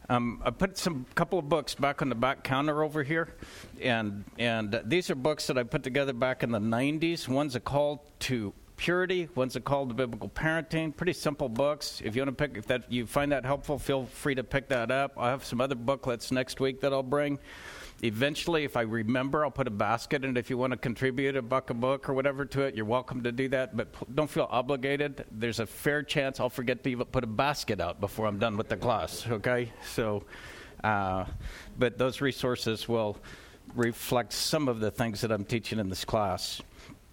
I put some couple of books back on the back counter over here, and these are books that I put together back in the 90s. One's a call to purity, one's a call to biblical parenting. Pretty simple books. If you want to pick, if that you find that helpful, feel free to pick that up. I have some other booklets next week that I'll bring. Eventually, if I remember, I'll put a basket, and if you want to contribute $1 a book or whatever to it, you're welcome to do that, but don't feel obligated. There's a fair chance I'll forget to even put a basket out before I'm done with the class, okay? So, but those resources will reflect some of the things that I'm teaching in this class.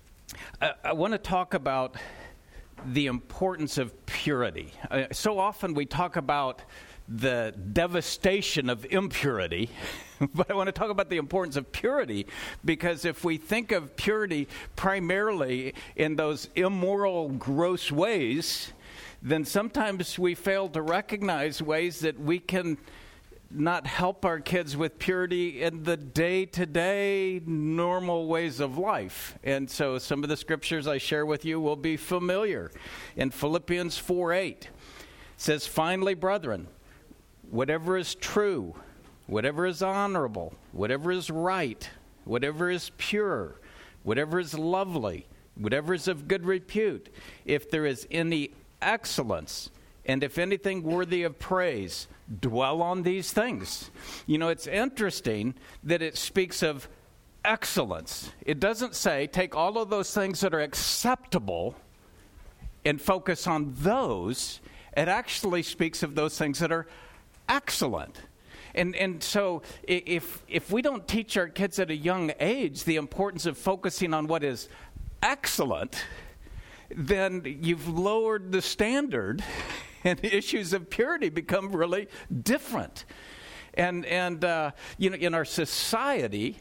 I want to talk about the importance of purity. So often we talk about the devastation of impurity, but I want to talk about the importance of purity, because if we think of purity primarily in those immoral, gross ways, then sometimes we fail to recognize ways that we can not help our kids with purity in the day-to-day normal ways of life. And so some of the scriptures I share with you will be familiar. In Philippians 4:8, it says, "Finally, brethren, whatever is true, whatever is honorable, whatever is right, whatever is pure, whatever is lovely, whatever is of good repute, if there is any excellence, and if anything worthy of praise, dwell on these things." You know, it's interesting that it speaks of excellence. It doesn't say take all of those things that are acceptable and focus on those. It actually speaks of those things that are excellent. And so if we don't teach our kids at a young age the importance of focusing on what is excellent, then you've lowered the standard, and issues of purity become really different. And you know, in our society,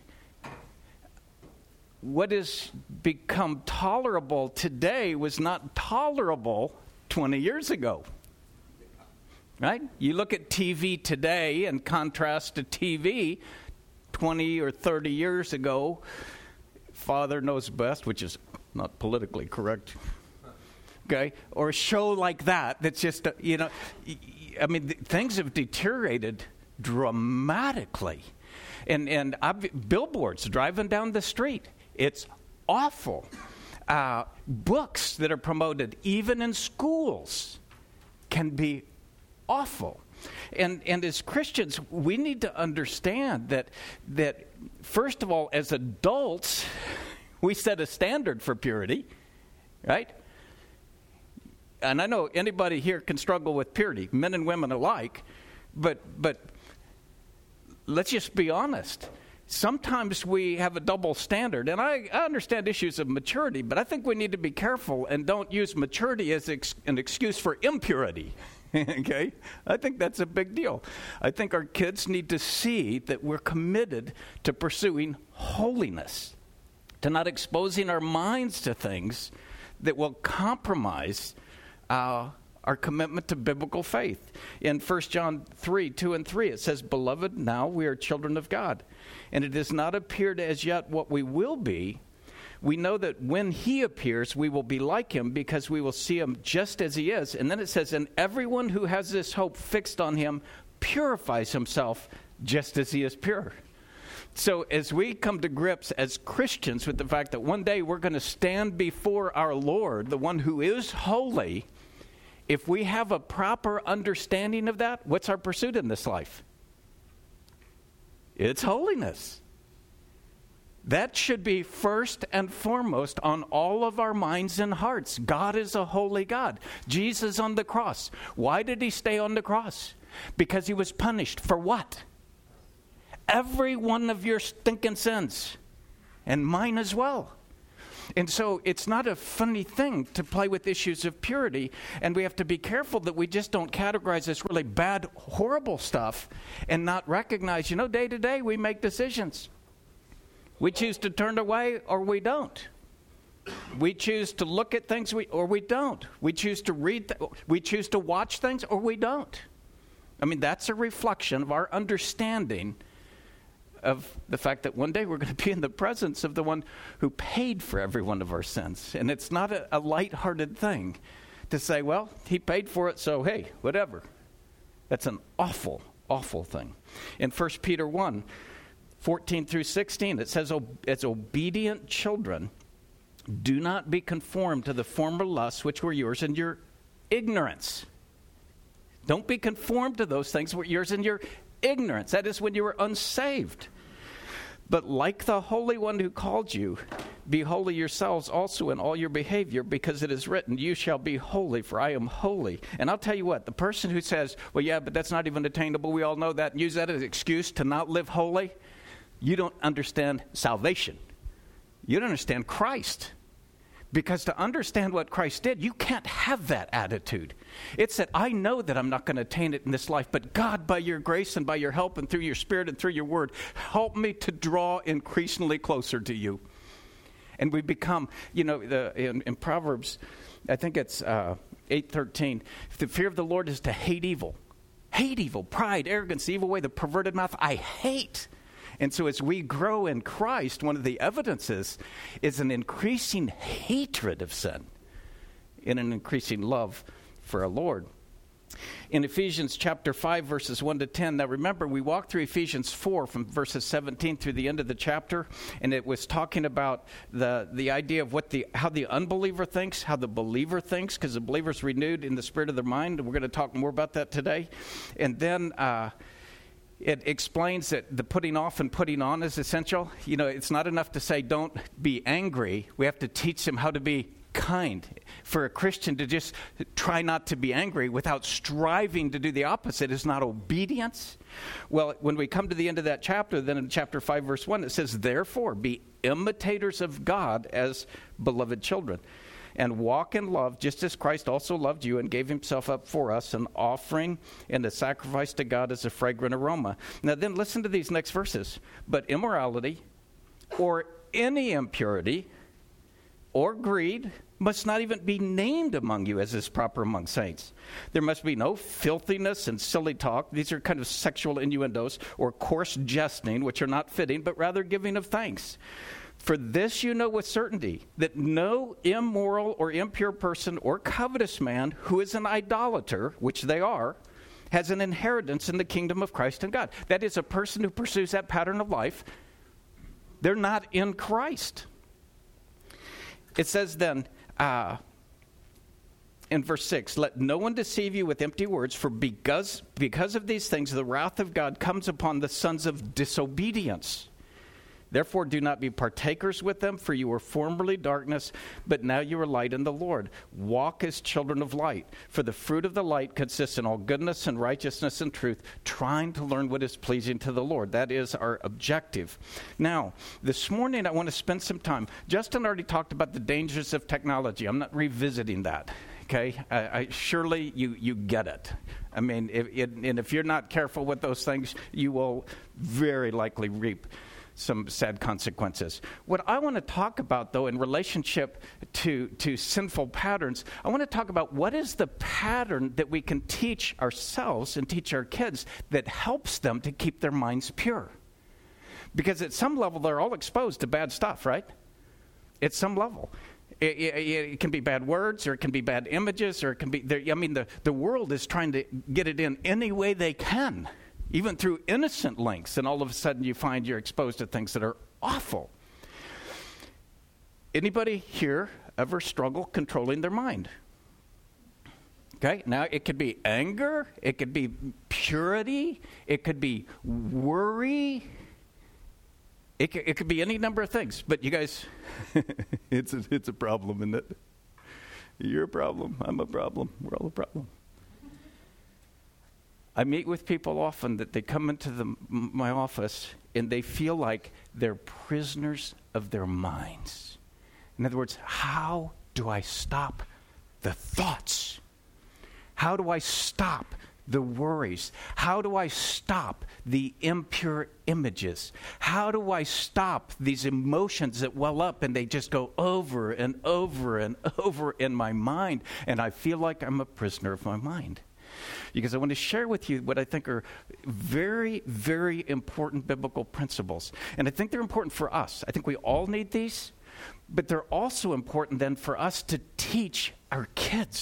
what has become tolerable today was not tolerable 20 years ago. Right? You look at TV today in contrast to TV 20 or 30 years ago. Father Knows Best, which is not politically correct. Okay? Or a show like that that's just, you know, I mean, things have deteriorated dramatically. And billboards driving down the street, it's awful. Books that are promoted, even in schools, can be awful. And as Christians, we need to understand that first of all, as adults, we set a standard for purity, right? And I know anybody here can struggle with purity, men and women alike, but let's just be honest. Sometimes we have a double standard, and I understand issues of maturity, but I think we need to be careful and don't use maturity as an excuse for impurity. Okay? I think that's a big deal. I think our kids need to see that we're committed to pursuing holiness, to not exposing our minds to things that will compromise our commitment to biblical faith. In 1 John 3:2-3, it says, "Beloved, now we are children of God, and it has not appeared as yet what we will be. We know that when he appears, we will be like him, because we will see him just as he is." And then it says, "And everyone who has this hope fixed on him purifies himself just as he is pure." So as we come to grips as Christians with the fact that one day we're going to stand before our Lord, the one who is holy, if we have a proper understanding of that, what's our pursuit in this life? It's holiness. That should be first and foremost on all of our minds and hearts. God is a holy God. Jesus on the cross. Why did he stay on the cross? Because he was punished. For what? Every one of your stinking sins. And mine as well. And so it's not a funny thing to play with issues of purity, and we have to be careful that we just don't categorize this really bad, horrible stuff and not recognize, you know, day to day we make decisions. We choose to turn away or we don't. We choose to look at things or we don't. We choose to read, we choose to watch things or we don't. I mean, that's a reflection of our understanding of the fact that one day we're going to be in the presence of the one who paid for every one of our sins. And it's not a lighthearted thing to say, well, he paid for it, so hey, whatever. That's an awful, awful thing. In 1 Peter 1, 14 through 16, it says, as obedient children, do not be conformed to the former lusts which were yours in your ignorance. Don't be conformed to those things that were yours in your ignorance. That is when you were unsaved. But like the Holy One who called you, be holy yourselves also in all your behavior, because it is written, you shall be holy, for I am holy. And I'll tell you what, the person who says, well, yeah, but that's not even attainable, we all know that, and use that as an excuse to not live holy, you don't understand salvation. You don't understand Christ. Because to understand what Christ did, you can't have that attitude. It's that I know that I'm not going to attain it in this life, but God, by your grace and by your help and through your Spirit and through your word, help me to draw increasingly closer to you. And we become, in Proverbs, I think it's 8:13, the fear of the Lord is to hate evil. Hate evil, pride, arrogance, the evil way, the perverted mouth, I hate. And so as we grow in Christ, one of the evidences is an increasing hatred of sin and an increasing love for our Lord. In Ephesians chapter 5, verses 1 to 10, now remember, we walked through Ephesians 4 from verses 17 through the end of the chapter, and it was talking about the idea of how the unbeliever thinks, how the believer thinks, because the believer's renewed in the spirit of their mind, and we're going to talk more about that today. And then it explains that the putting off and putting on is essential. It's not enough to say don't be angry. We have to teach them how to be kind. For a Christian to just try not to be angry without striving to do the opposite is not obedience. Well, when we come to the end of that chapter, then in chapter 5, verse 1, it says, therefore, be imitators of God as beloved children, and walk in love, just as Christ also loved you and gave himself up for us, an offering and a sacrifice to God as a fragrant aroma. Now then, listen to these next verses. But immorality or any impurity or greed must not even be named among you as is proper among saints. There must be no filthiness and silly talk. These are kind of sexual innuendos, or coarse jesting, which are not fitting, but rather giving of thanks. For this you know with certainty, that no immoral or impure person or covetous man who is an idolater, which they are, has an inheritance in the kingdom of Christ and God. That is, a person who pursues that pattern of life, they're not in Christ. It says then, in verse 6, let no one deceive you with empty words, for because of these things the wrath of God comes upon the sons of disobedience. Therefore, do not be partakers with them, for you were formerly darkness, but now you are light in the Lord. Walk as children of light, for the fruit of the light consists in all goodness and righteousness and truth, trying to learn what is pleasing to the Lord. That is our objective. Now, this morning I want to spend some time. Justin already talked about the dangers of technology. I'm not revisiting that. Okay, surely you get it. I mean, if you're not careful with those things, you will very likely reap some sad consequences. What I want to talk about, though, in relationship to sinful patterns, I want to talk about what is the pattern that we can teach ourselves and teach our kids that helps them to keep their minds pure. Because at some level, they're all exposed to bad stuff, right? At some level. It can be bad words, or it can be bad images, or it can be, the world is trying to get it in any way they can, even through innocent links, and all of a sudden you find you're exposed to things that are awful. Anybody here ever struggle controlling their mind? Okay, now it could be anger, it could be purity, it could be worry, it could be any number of things. But you guys, it's a problem, isn't it? You're a problem, I'm a problem, we're all a problem. I meet with people often that they come into my office and they feel like they're prisoners of their minds. In other words, how do I stop the thoughts? How do I stop the worries? How do I stop the impure images? How do I stop these emotions that well up and they just go over and over and over in my mind, and I feel like I'm a prisoner of my mind? Because I want to share with you what I think are very, very important biblical principles. And I think they're important for us. I think we all need these, but they're also important then for us to teach our kids.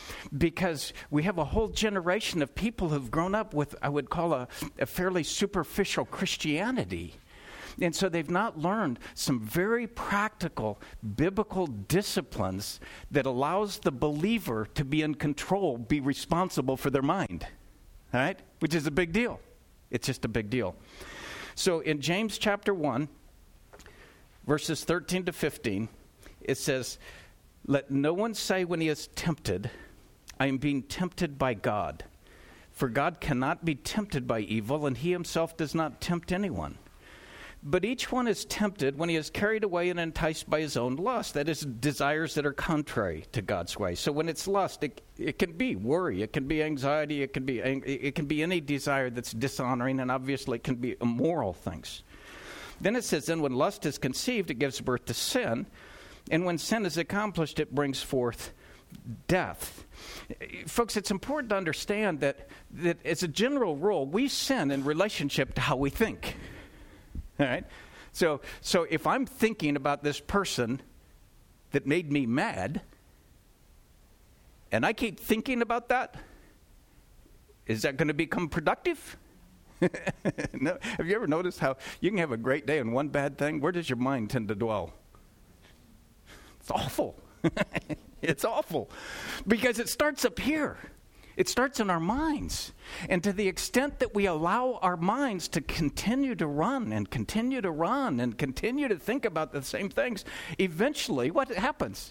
because we have a whole generation of people who've grown up with, I would call a fairly superficial Christianity. And so they've not learned some very practical biblical disciplines that allows the believer to be in control, be responsible for their mind. All right? Which is a big deal. It's just a big deal. So in James chapter 1, verses 13 to 15, it says, "Let no one say when he is tempted, I am being tempted by God. For God cannot be tempted by evil, and he himself does not tempt anyone. But each one is tempted when he is carried away and enticed by his own lust," that is, desires that are contrary to God's way. So when it's lust, it can be worry, it can be anxiety, it can be any desire that's dishonoring, and obviously it can be immoral things. Then it says, "Then when lust is conceived, it gives birth to sin. And when sin is accomplished, it brings forth death." Folks, it's important to understand that as a general rule, we sin in relationship to how we think. All right? So if I'm thinking about this person that made me mad, and I keep thinking about that, is that going to become productive? No. Have you ever noticed how you can have a great day and one bad thing? Where does your mind tend to dwell? It's awful. It's awful. Because it starts up here. It starts in our minds. And to the extent that we allow our minds to continue to run and continue to run and continue to think about the same things, eventually what happens?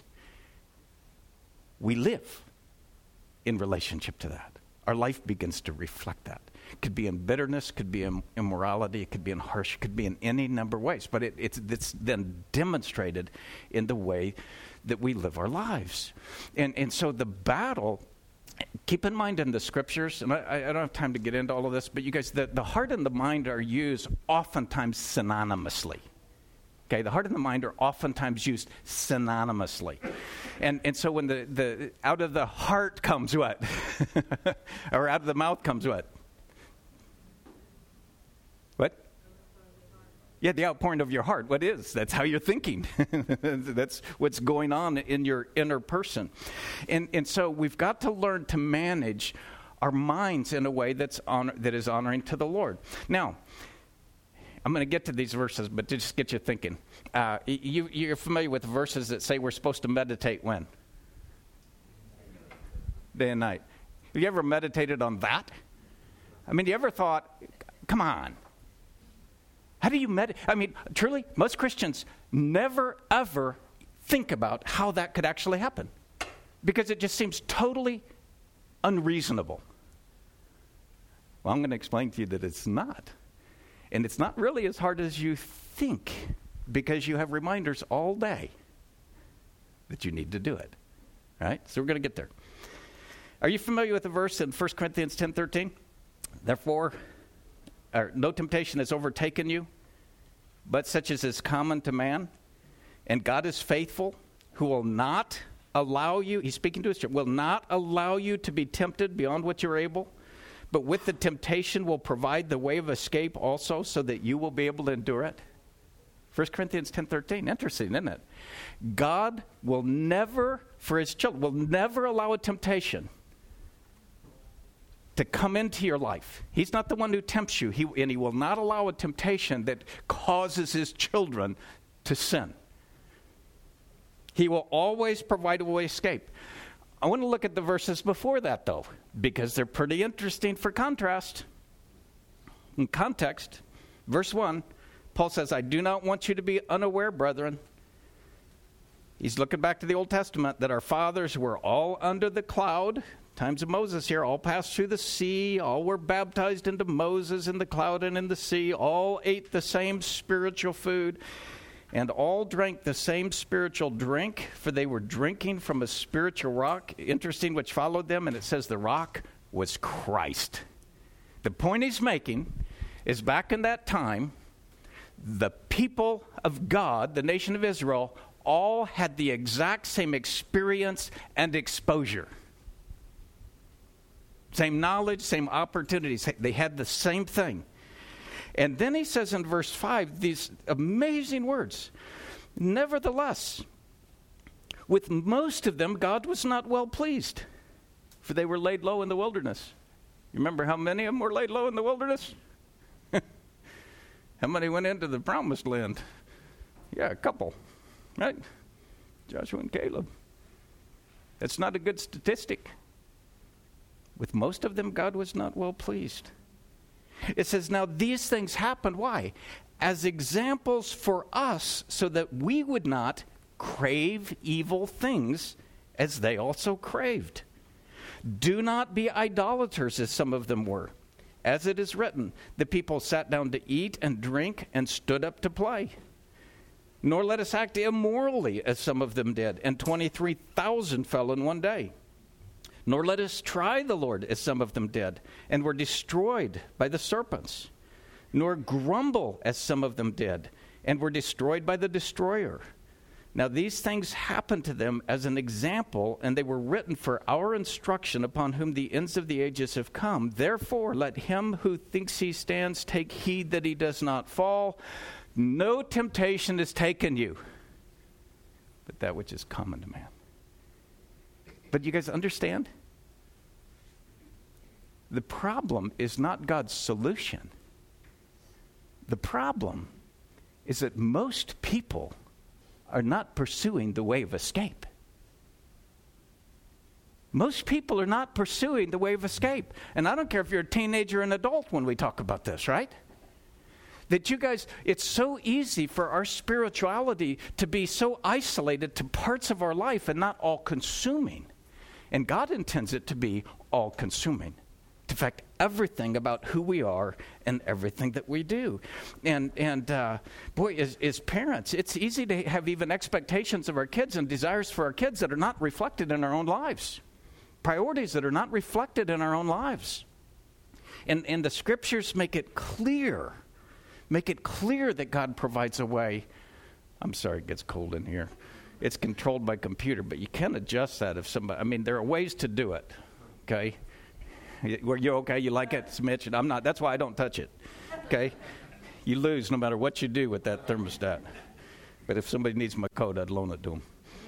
We live in relationship to that. Our life begins to reflect that. It could be in bitterness, could be in immorality, it could be in harsh, it could be in any number of ways. But it's then demonstrated in the way that we live our lives. And so the battle, keep in mind in the scriptures, and I don't have time to get into all of this, but you guys, the heart and the mind are used oftentimes synonymously. Okay, the heart and the mind are oftentimes used synonymously. And so when the out of the heart comes what? Or out of the mouth comes what? What? Yeah, the outpouring of your heart. What is? That's how you're thinking. That's what's going on in your inner person. And so we've got to learn to manage our minds in a way that is honoring to the Lord. Now, I'm going to get to these verses, but to just get you thinking. You're familiar with verses that say we're supposed to meditate when? Day and night. Have you ever meditated on that? I mean, you ever thought, come on. How do you meditate? I mean, truly, most Christians never, ever think about how that could actually happen because it just seems totally unreasonable. Well, I'm going to explain to you that it's not. And it's not really as hard as you think because you have reminders all day that you need to do it. All right? So we're going to get there. Are you familiar with the verse in 1 Corinthians 10:13? Therefore, no temptation has overtaken you, but such as is common to man. And God is faithful, who will not allow you, he's speaking to his church, will not allow you to be tempted beyond what you're able, but with the temptation will provide the way of escape also so that you will be able to endure it. 1 Corinthians 10:13. Interesting, isn't it? God will never, for his children, will never allow a temptation to come into your life. He's not the one who tempts you, and he will not allow a temptation that causes his children to sin. He will always provide a way of escape. I want to look at the verses before that, though, because they're pretty interesting for contrast. In context, verse 1, Paul says, I do not want you to be unaware, brethren. He's looking back to the Old Testament, that our fathers were all under the cloud, times of Moses here, all passed through the sea, all were baptized into Moses in the cloud and in the sea, all ate the same spiritual food, and all drank the same spiritual drink, for they were drinking from a spiritual rock. Interesting, which followed them, and it says the rock was Christ. The point he's making is back in that time, the people of God, the nation of Israel, all had the exact same experience and exposure. Same knowledge, same opportunities. They had the same thing. And then he says in verse 5 these amazing words. Nevertheless, with most of them, God was not well pleased. for they were laid low in the wilderness. You remember how many of them were laid low in the wilderness? How many went into the promised land? Yeah, a couple, right? Joshua and Caleb. That's not a good statistic. With most of them, God was not well pleased. It says, now these things happened, why? As examples for us, so that we would not crave evil things as they also craved. Do not be idolaters, as some of them were. As it is written, the people sat down to eat and drink and stood up to play. Nor let us act immorally, as some of them did, and 23,000 fell in one day. Nor let us try the Lord, as some of them did, and were destroyed by the serpents. Nor grumble, as some of them did, and were destroyed by the destroyer. Now these things happened to them as an example, and they were written for our instruction, upon whom the ends of the ages have come. Therefore, let him who thinks he stands take heed that he does not fall. No temptation has taken you, but that which is common to man. But you guys understand? The problem is not God's solution. The problem is that most people are not pursuing the way of escape. Most people are not pursuing the way of escape. And I don't care if you're a teenager or an adult when we talk about this, right? That you guys, it's so easy for our spirituality to be so isolated to parts of our life and not all-consuming. And God intends it to be all-consuming. To affect everything about who we are and everything that we do. And boy, as parents, it's easy to have even expectations of our kids and desires for our kids that are not reflected in our own lives. Priorities that are not reflected in our own lives. And the scriptures make it clear that God provides a way. I'm sorry, it gets cold in here. It's controlled by computer, but you can adjust that if somebody, there are ways to do it, okay? Were you okay? You like it, Mitch? I'm not. That's why I don't touch it. Okay? You lose no matter what you do with that thermostat. But if somebody needs my code, I'd loan it to them.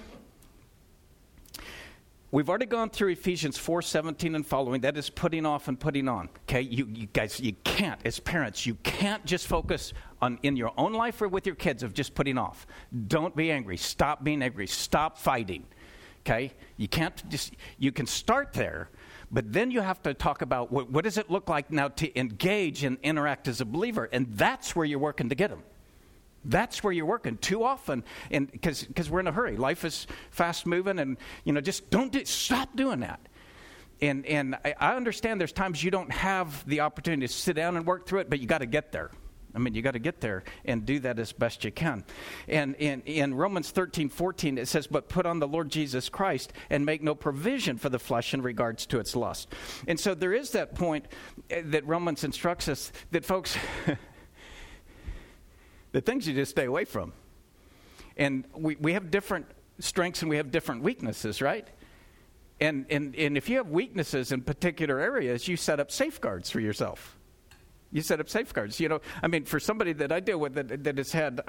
We've already gone through Ephesians 4:17 and following. That is putting off and putting on. Okay? You guys, you can't, as parents, you can't just focus on in your own life or with your kids of just putting off. Don't be angry. Stop being angry. Stop fighting. Okay? You can't just, you can start there. But then you have to talk about what does it look like now to engage and interact as a believer. And that's where you're working to get them. That's where you're working. Too often, and because we're in a hurry. Life is fast moving, and just stop doing that. And I understand there's times you don't have the opportunity to sit down and work through it, but you got to get there. You got to get there and do that as best you can. And in Romans 13:14, it says, but put on the Lord Jesus Christ and make no provision for the flesh in regards to its lust. And so there is that point that Romans instructs us that, folks, the things you just stay away from. And we have different strengths and we have different weaknesses, right? And if you have weaknesses in particular areas, you set up safeguards for yourself. You set up safeguards. For somebody that I deal with that has had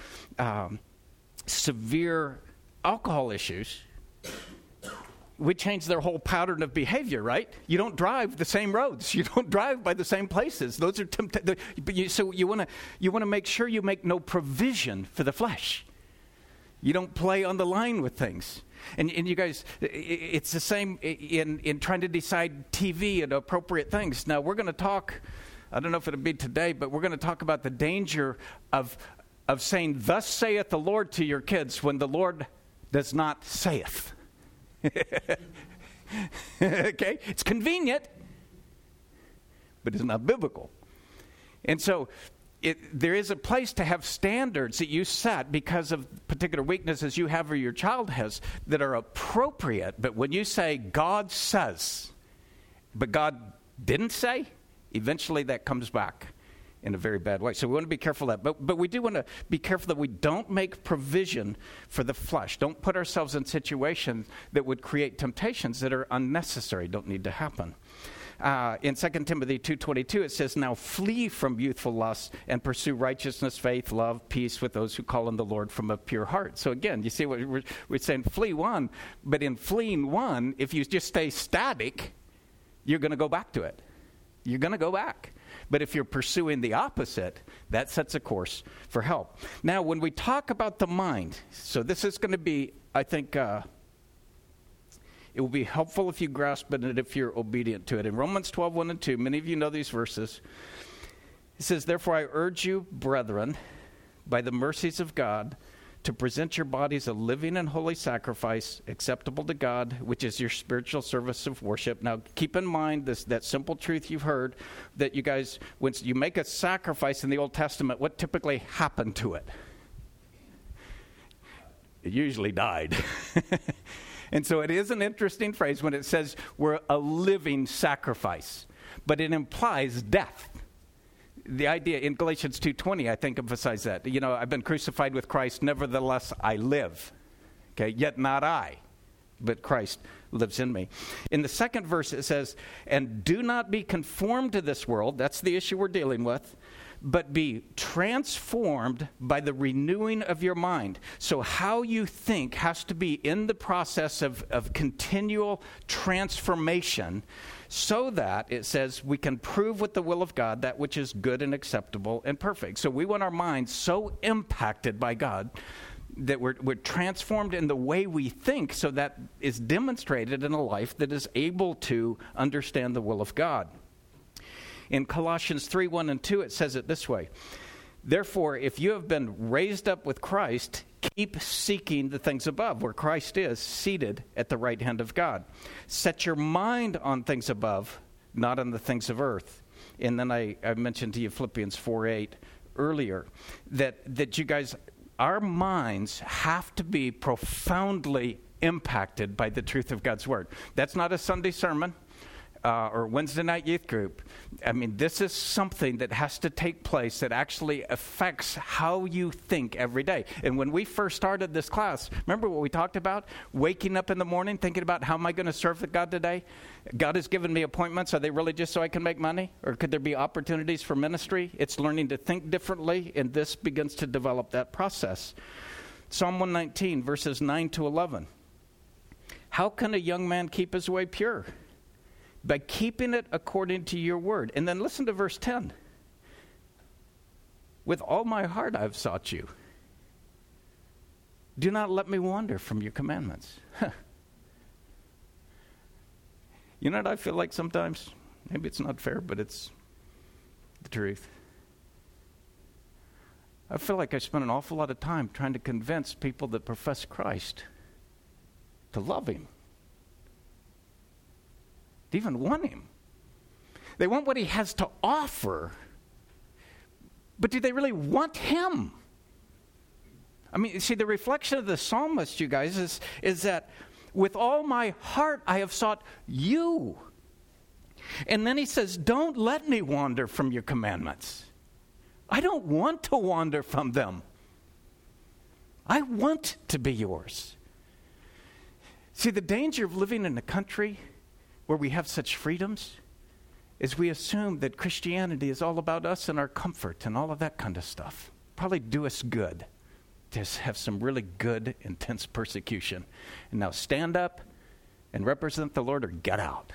severe alcohol issues, we change their whole pattern of behavior, right? You don't drive the same roads. You don't drive by the same places. Those are so you want to make sure you make no provision for the flesh. You don't play on the line with things. And you guys, it's the same in trying to decide TV and appropriate things. Now, we're going to talk, I don't know if it'll be today, but we're going to talk about the danger of saying, thus saith the Lord to your kids when the Lord does not saith. Okay? It's convenient, but it's not biblical. And so there is a place to have standards that you set because of particular weaknesses you have or your child has that are appropriate. But when you say God says, but God didn't say, eventually that comes back in a very bad way. So we want to be careful of that. But we do want to be careful that we don't make provision for the flesh. Don't put ourselves in situations that would create temptations that are unnecessary, don't need to happen. In 2 Timothy 2:22, it says, now flee from youthful lusts and pursue righteousness, faith, love, peace with those who call on the Lord from a pure heart. So again, you see what we're saying, flee one, but in fleeing one, if you just stay static, you're going to go back to it. You're going to go back. But if you're pursuing the opposite, that sets a course for help. Now, when we talk about the mind, so this is going to be, I think, it will be helpful if you grasp it and if you're obedient to it. In Romans 12:1 and 2, many of you know these verses. It says, therefore I urge you, brethren, by the mercies of God, to present your bodies a living and holy sacrifice, acceptable to God, which is your spiritual service of worship. Now, keep in mind that simple truth you've heard, that you guys, when you make a sacrifice in the Old Testament, what typically happened to it? It usually died. And so it is an interesting phrase when it says we're a living sacrifice, but it implies death. The idea in Galatians 2:20, I think, emphasizes that. You know, I've been crucified with Christ, nevertheless I live. Okay, yet not I, but Christ lives in me. In the second verse it says, and do not be conformed to this world, that's the issue we're dealing with, but be transformed by the renewing of your mind. So how you think has to be in the process of continual transformation, so that, it says, we can prove with the will of God that which is good and acceptable and perfect. So we want our minds so impacted by God that we're transformed in the way we think, so that is demonstrated in a life that is able to understand the will of God. In Colossians 3:1 and 2, it says it this way. Therefore, if you have been raised up with Christ, keep seeking the things above, where Christ is seated at the right hand of God. Set your mind on things above, not on the things of earth. And then I mentioned to you Philippians 4:8 earlier, that you guys, our minds have to be profoundly impacted by the truth of God's Word. That's not a Sunday sermon. Or Wednesday night youth group. I mean, this is something that has to take place that actually affects how you think every day. And when we first started this class, remember what we talked about? Waking up in the morning, thinking about how am I going to serve God today? God has given me appointments. Are they really just so I can make money? Or could there be opportunities for ministry? It's learning to think differently, and this begins to develop that process. Psalm 119, verses 9 to 11. How can a young man keep his way pure? By keeping it according to your word. And then listen to verse 10. With all my heart I've sought you. Do not let me wander from your commandments. You know what I feel like sometimes? Maybe it's not fair, but it's the truth. I feel like I spend an awful lot of time trying to convince people that profess Christ to love him. To even want him. They want what he has to offer, but do they really want him? I mean, see, the reflection of the psalmist, you guys, is that with all my heart I have sought you. And then he says, don't let me wander from your commandments. I don't want to wander from them. I want to be yours. See, the danger of living in a country where we have such freedoms is we assume that Christianity is all about us and our comfort and all of that kind of stuff. Probably do us good to have some really good, intense persecution. And now stand up and represent the Lord or get out.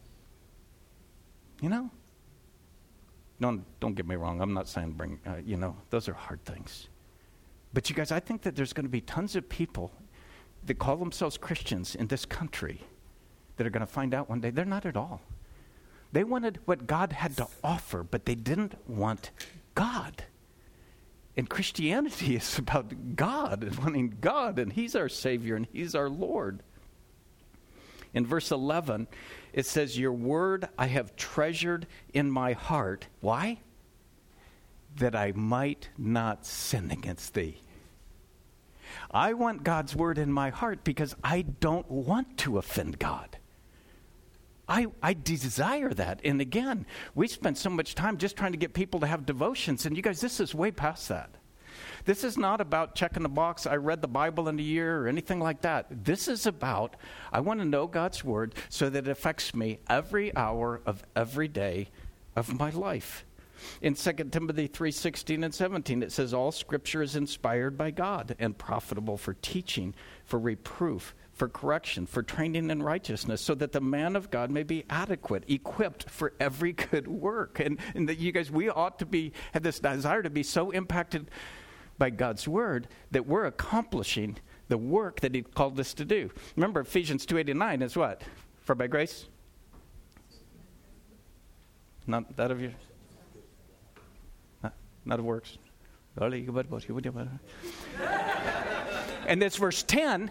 You know? Don't get me wrong. I'm not saying bring, those are hard things. But you guys, I think that there's going to be tons of people that call themselves Christians in this country that are going to find out one day they're not at all. They wanted what God had to offer, but they didn't want God. And Christianity is about God and wanting God, and he's our Savior and he's our Lord. In verse 11, it says, your word I have treasured in my heart. Why? That I might not sin against thee. I want God's word in my heart because I don't want to offend God. I desire that. And again, we spend so much time just trying to get people to have devotions. And you guys, this is way past that. This is not about checking the box, I read the Bible in a year or anything like that. This is about, I want to know God's word so that it affects me every hour of every day of my life. In 2 Timothy 3:16 and 17, it says, all Scripture is inspired by God and profitable for teaching, for reproof, for correction, for training in righteousness, so that the man of God may be adequate, equipped for every good work. And that you guys, we ought to have this desire to be so impacted by God's word that we're accomplishing the work that he called us to do. Remember, Ephesians 2:8-9 is what? For by grace? Not that of you. Not of works. And this verse 10.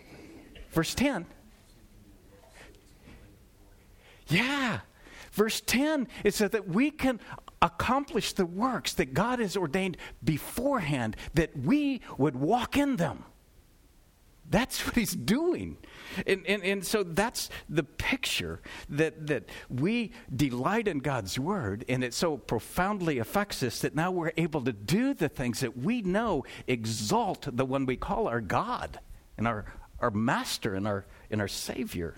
Yeah. Verse 10 is so that we can accomplish the works that God has ordained beforehand, that we would walk in them. That's what he's doing. And so that's the picture that we delight in God's word, and it so profoundly affects us that now we're able to do the things that we know exalt the one we call our God and our master and our Savior.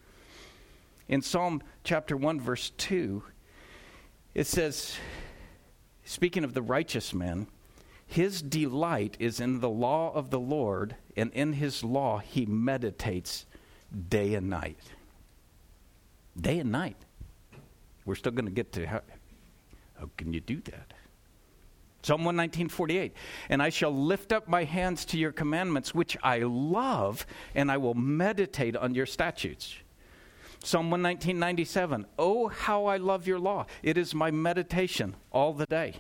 In Psalm chapter 1, verse 2, it says, speaking of the righteous man, his delight is in the law of the Lord, and in his law he meditates day and night. Day and night. We're still going to get to how can you do that? Psalm 119:48, and I shall lift up my hands to your commandments, which I love, and I will meditate on your statutes. Psalm 119:97, oh, how I love your law. It is my meditation all the day.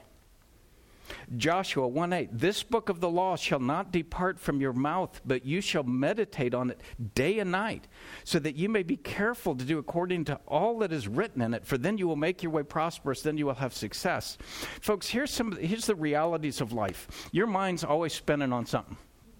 Joshua 1:8, this book of the law shall not depart from your mouth, but you shall meditate on it day and night, so that you may be careful to do according to all that is written in it, for then you will make your way prosperous, then you will have success. Folks, here's the realities of life. Your mind's always spinning on something,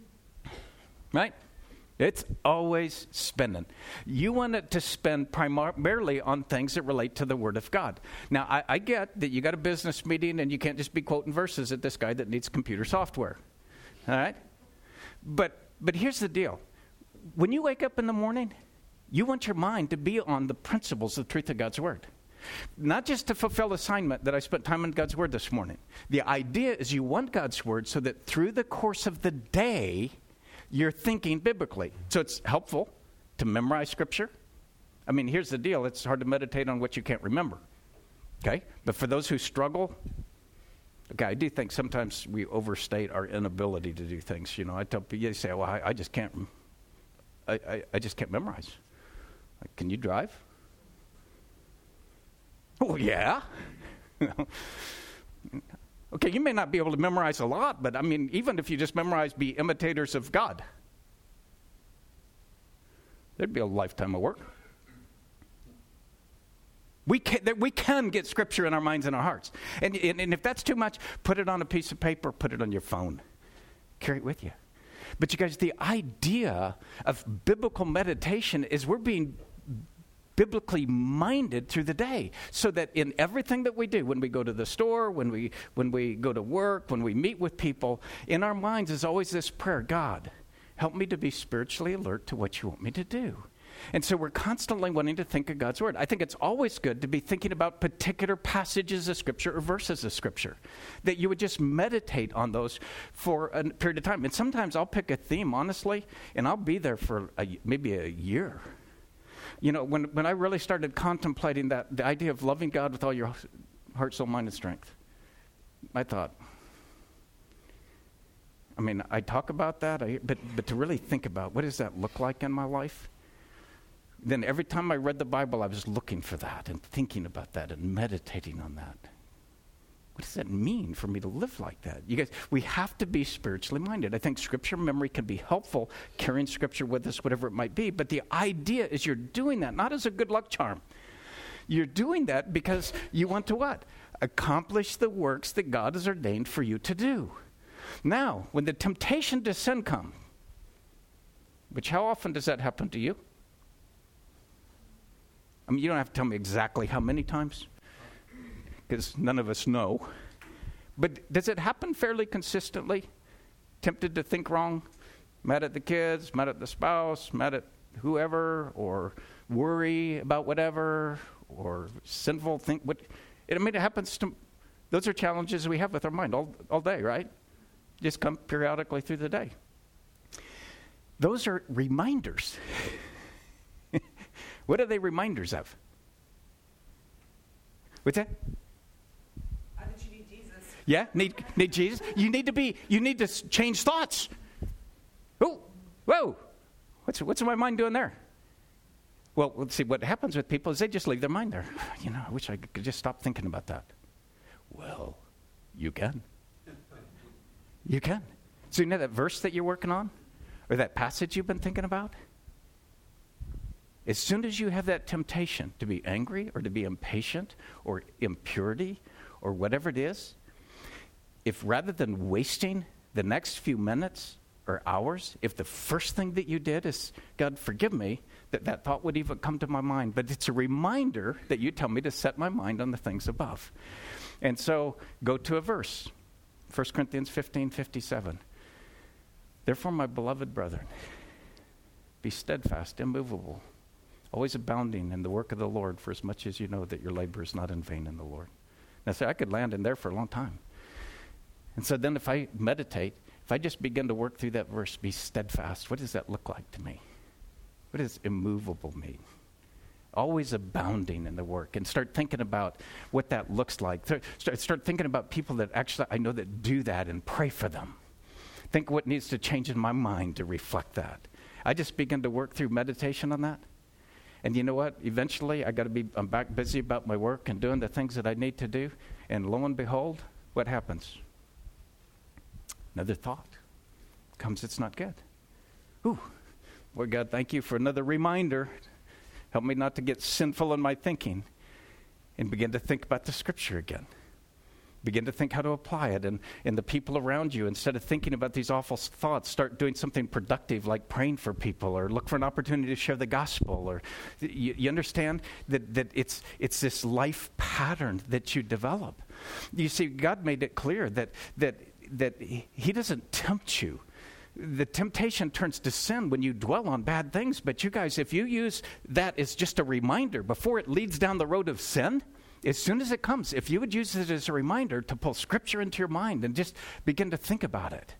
right? It's always spinning. You want it to spin primarily on things that relate to the Word of God. Now, I get that you got a business meeting and you can't just be quoting verses at this guy that needs computer software. All right? But here's the deal. When you wake up in the morning, you want your mind to be on the principles of the truth of God's Word. Not just to fulfill assignment that I spent time in God's Word this morning. The idea is you want God's Word so that through the course of the day, you're thinking biblically. So it's helpful to memorize Scripture. I mean, here's the deal. It's hard to meditate on what you can't remember. Okay? But for those who struggle, okay, I do think sometimes we overstate our inability to do things. You know, I tell people, they say, well, I just can't, I just can't memorize. Like, can you drive? Oh, yeah. Okay, you may not be able to memorize a lot, but I mean, even if you just memorize, be imitators of God, there'd be a lifetime of work. We can get Scripture in our minds and our hearts. And if that's too much, put it on a piece of paper, put it on your phone. Carry it with you. But you guys, the idea of biblical meditation is we're being biblically minded through the day, so that in everything that we do, when we go to the store, when we go to work, when we meet with people, in our minds is always this prayer: God, help me to be spiritually alert to what you want me to do. And so we're constantly wanting to think of God's Word. I think it's always good to be thinking about particular passages of Scripture or verses of Scripture, that you would just meditate on those for a period of time. And sometimes I'll pick a theme, honestly, and I'll be there for maybe a year. You know, when I really started contemplating the idea of loving God with all your heart, soul, mind, and strength, I thought, I mean, I talk about that, but to really think about what does that look like in my life? Then every time I read the Bible, I was looking for that and thinking about that and meditating on that. What does that mean for me to live like that? You guys, we have to be spiritually minded. I think Scripture memory can be helpful, carrying Scripture with us, whatever it might be. But the idea is you're doing that not as a good luck charm. You're doing that because you want to what? Accomplish the works that God has ordained for you to do. Now, when the temptation to sin comes, which how often does that happen to you? I mean, you don't have to tell me exactly how many times, because none of us know. But does it happen fairly consistently? Tempted to think wrong? Mad at the kids, mad at the spouse, mad at whoever, or worry about whatever, or sinful think. It happens to, those are challenges we have with our mind all day, right? Just come periodically through the day. Those are reminders. What are they reminders of? What's that? How did you need Jesus? Yeah, need Jesus. You need to change thoughts. Oh, whoa! What's my mind doing there? Well, let's see. What happens with people is they just leave their mind there. I wish I could just stop thinking about that. Well, you can. You can. So you know that verse that you're working on, or that passage you've been thinking about. As soon as you have that temptation to be angry or to be impatient or impurity or whatever it is, if rather than wasting the next few minutes or hours, if the first thing that you did is, God, forgive me, that thought would even come to my mind. But it's a reminder that you tell me to set my mind on the things above. And so go to a verse, 1 Corinthians 15:57. Therefore, my beloved brethren, be steadfast, immovable, always abounding in the work of the Lord, for as much as you know that your labor is not in vain in the Lord. Now, I could land in there for a long time. And so then if I meditate, if I just begin to work through that verse, be steadfast, what does that look like to me? What does immovable mean? Always abounding in the work, and start thinking about what that looks like. Start thinking about people that actually I know that do that and pray for them. Think what needs to change in my mind to reflect that. I just begin to work through meditation on that. And you know what? Eventually, I'm back busy about my work and doing the things that I need to do. And lo and behold, what happens? Another thought comes. It's not good. Ooh, boy, God, thank you for another reminder. Help me not to get sinful in my thinking, and begin to think about the Scripture again. Begin to think how to apply it, and the people around you. Instead of thinking about these awful thoughts, start doing something productive like praying for people, or look for an opportunity to share the gospel. Or you understand that it's this life pattern that you develop. You see, God made it clear that He doesn't tempt you. The temptation turns to sin when you dwell on bad things. But you guys, if you use that as just a reminder before it leads down the road of sin, as soon as it comes, if you would use it as a reminder to pull Scripture into your mind and just begin to think about it,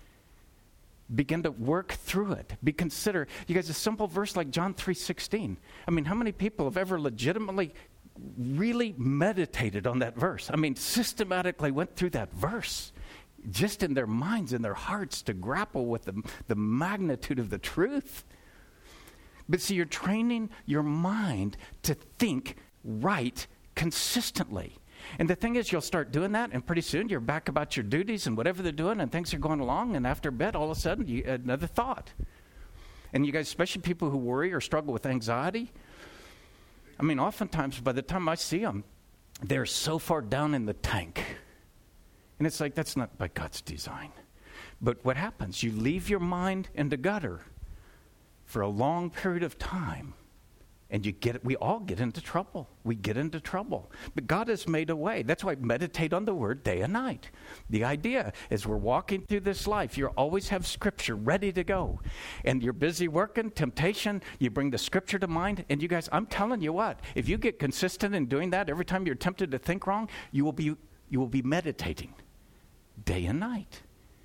begin to work through it, consider, you guys, a simple verse like John 3:16. I mean, how many people have ever legitimately really meditated on that verse? I mean, systematically went through that verse just in their minds and their hearts to grapple with the magnitude of the truth. But see, you're training your mind to think right consistently. And the thing is, you'll start doing that, and pretty soon you're back about your duties and whatever they're doing, and things are going along, and after bed, all of a sudden, another thought. And you guys, especially people who worry or struggle with anxiety, I mean, oftentimes, by the time I see them, they're so far down in the tank. And it's like, that's not by God's design. But what happens? You leave your mind in the gutter for a long period of time, and we all get into trouble. We get into trouble. But God has made a way. That's why I meditate on the Word day and night. The idea is we're walking through this life. You always have Scripture ready to go. And you're busy working, temptation, you bring the Scripture to mind. And you guys, I'm telling you what, if you get consistent in doing that, every time you're tempted to think wrong, you will be meditating day and night.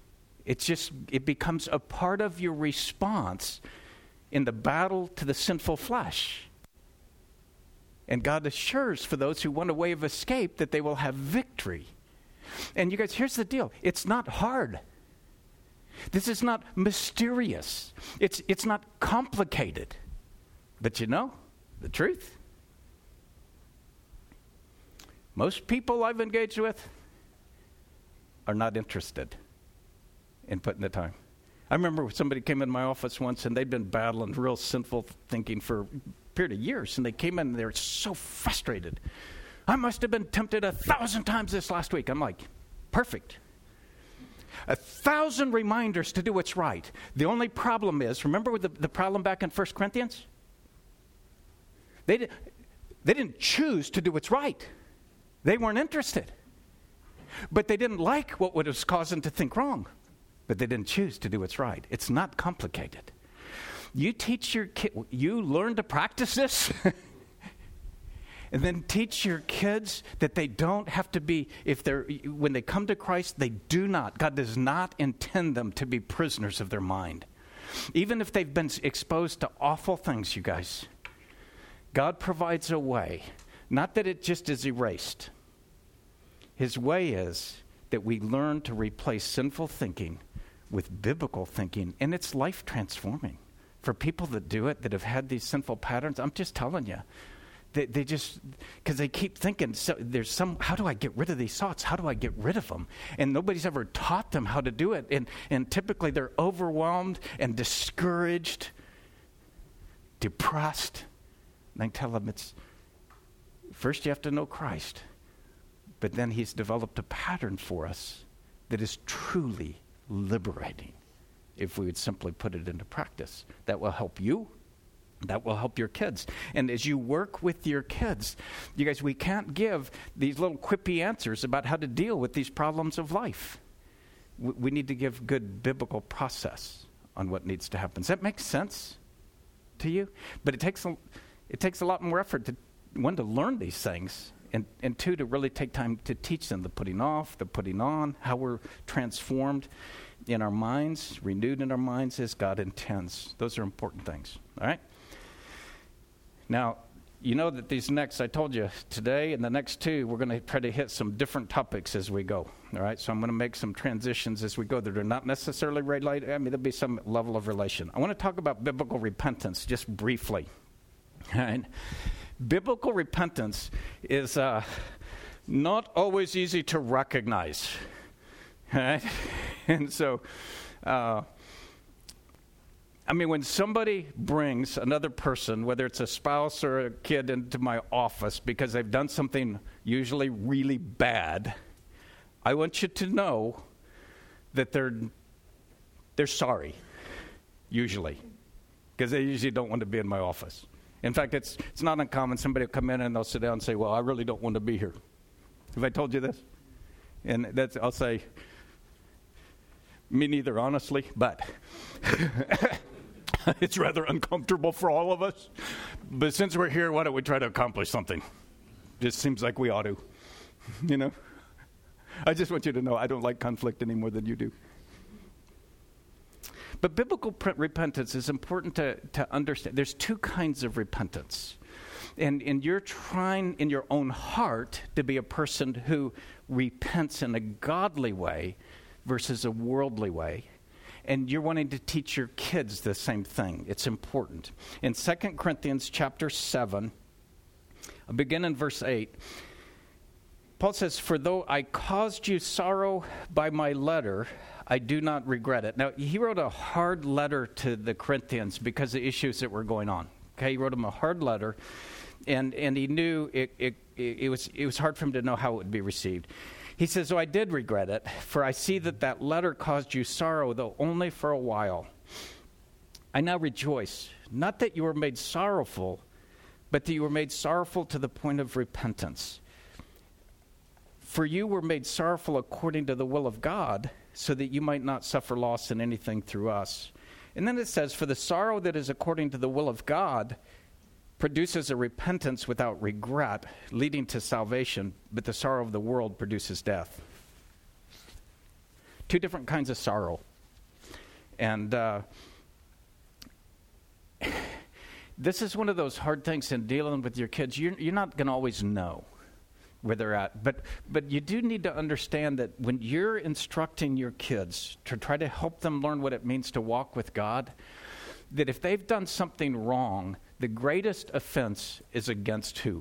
It becomes a part of your response in the battle to the sinful flesh. And God assures for those who want a way of escape that they will have victory. And you guys, here's the deal. It's not hard. This is not mysterious. It's not complicated. But you know, the truth, most people I've engaged with are not interested in putting the time. I remember somebody came in my office once, and they'd been battling real sinful thinking for a period of years, and they came in and they were so frustrated. I must have been tempted 1,000 times this last week. I'm like, perfect. 1,000 reminders to do what's right. The only problem is, remember the problem back in 1 Corinthians? They didn't choose to do what's right. They weren't interested. But they didn't like what was causing them to think wrong. But they didn't choose to do what's right. It's not complicated. You teach your kid, you learn to practice this, and then teach your kids that they don't have to be, when they come to Christ, God does not intend them to be prisoners of their mind. Even if they've been exposed to awful things, you guys, God provides a way, not that it just is erased. His way is that we learn to replace sinful thinking with biblical thinking, and it's life transforming. For people that do it, that have had these sinful patterns, I'm just telling you, they just, because they keep thinking, so how do I get rid of these thoughts? How do I get rid of them? And nobody's ever taught them how to do it. And typically they're overwhelmed and discouraged, depressed. And I tell them first you have to know Christ, but then he's developed a pattern for us that is truly liberating if we would simply put it into practice. That will help you. That will help your kids. And as you work with your kids, you guys, we can't give these little quippy answers about how to deal with these problems of life. We need to give good biblical process on what needs to happen. Does that make sense to you? But it takes a lot more effort to learn these things, and two, to really take time to teach them the putting off, the putting on, how we're transformed in our minds, renewed in our minds as God intends. Those are important things. All right? Now, you know that I told you today and the next two, we're going to try to hit some different topics as we go. All right? So I'm going to make some transitions as we go that are not necessarily related. I mean, there'll be some level of relation. I want to talk about biblical repentance just briefly. All right? Biblical repentance is not always easy to recognize. All right? And so, when somebody brings another person, whether it's a spouse or a kid, into my office because they've done something usually really bad, I want you to know that they're sorry, usually, because they usually don't want to be in my office. In fact, it's not uncommon. Somebody will come in and they'll sit down and say, well, I really don't want to be here. Have I told you this? And I'll say, me neither, honestly, but it's rather uncomfortable for all of us. But since we're here, why don't we try to accomplish something? Just seems like we ought to, you know? I just want you to know I don't like conflict any more than you do. But biblical repentance is important to understand. There's two kinds of repentance. And you're trying in your own heart to be a person who repents in a godly way versus a worldly way. And you're wanting to teach your kids the same thing. It's important. In 2 Corinthians chapter 7, I'll begin in verse 8. Paul says, for though I caused you sorrow by my letter, I do not regret it. Now, he wrote a hard letter to the Corinthians because of issues that were going on. Okay, he wrote them a hard letter, and he knew it was hard for him to know how it would be received. He says, I did regret it, for I see that letter caused you sorrow, though only for a while. I now rejoice, not that you were made sorrowful, but that you were made sorrowful to the point of repentance. For you were made sorrowful according to the will of God, so that you might not suffer loss in anything through us. And then it says, for the sorrow that is according to the will of God produces a repentance without regret, leading to salvation, but the sorrow of the world produces death. Two different kinds of sorrow. And this is one of those hard things in dealing with your kids. You're not going to always know where they're at. But you do need to understand that when you're instructing your kids to try to help them learn what it means to walk with God, that if they've done something wrong, the greatest offense is against who?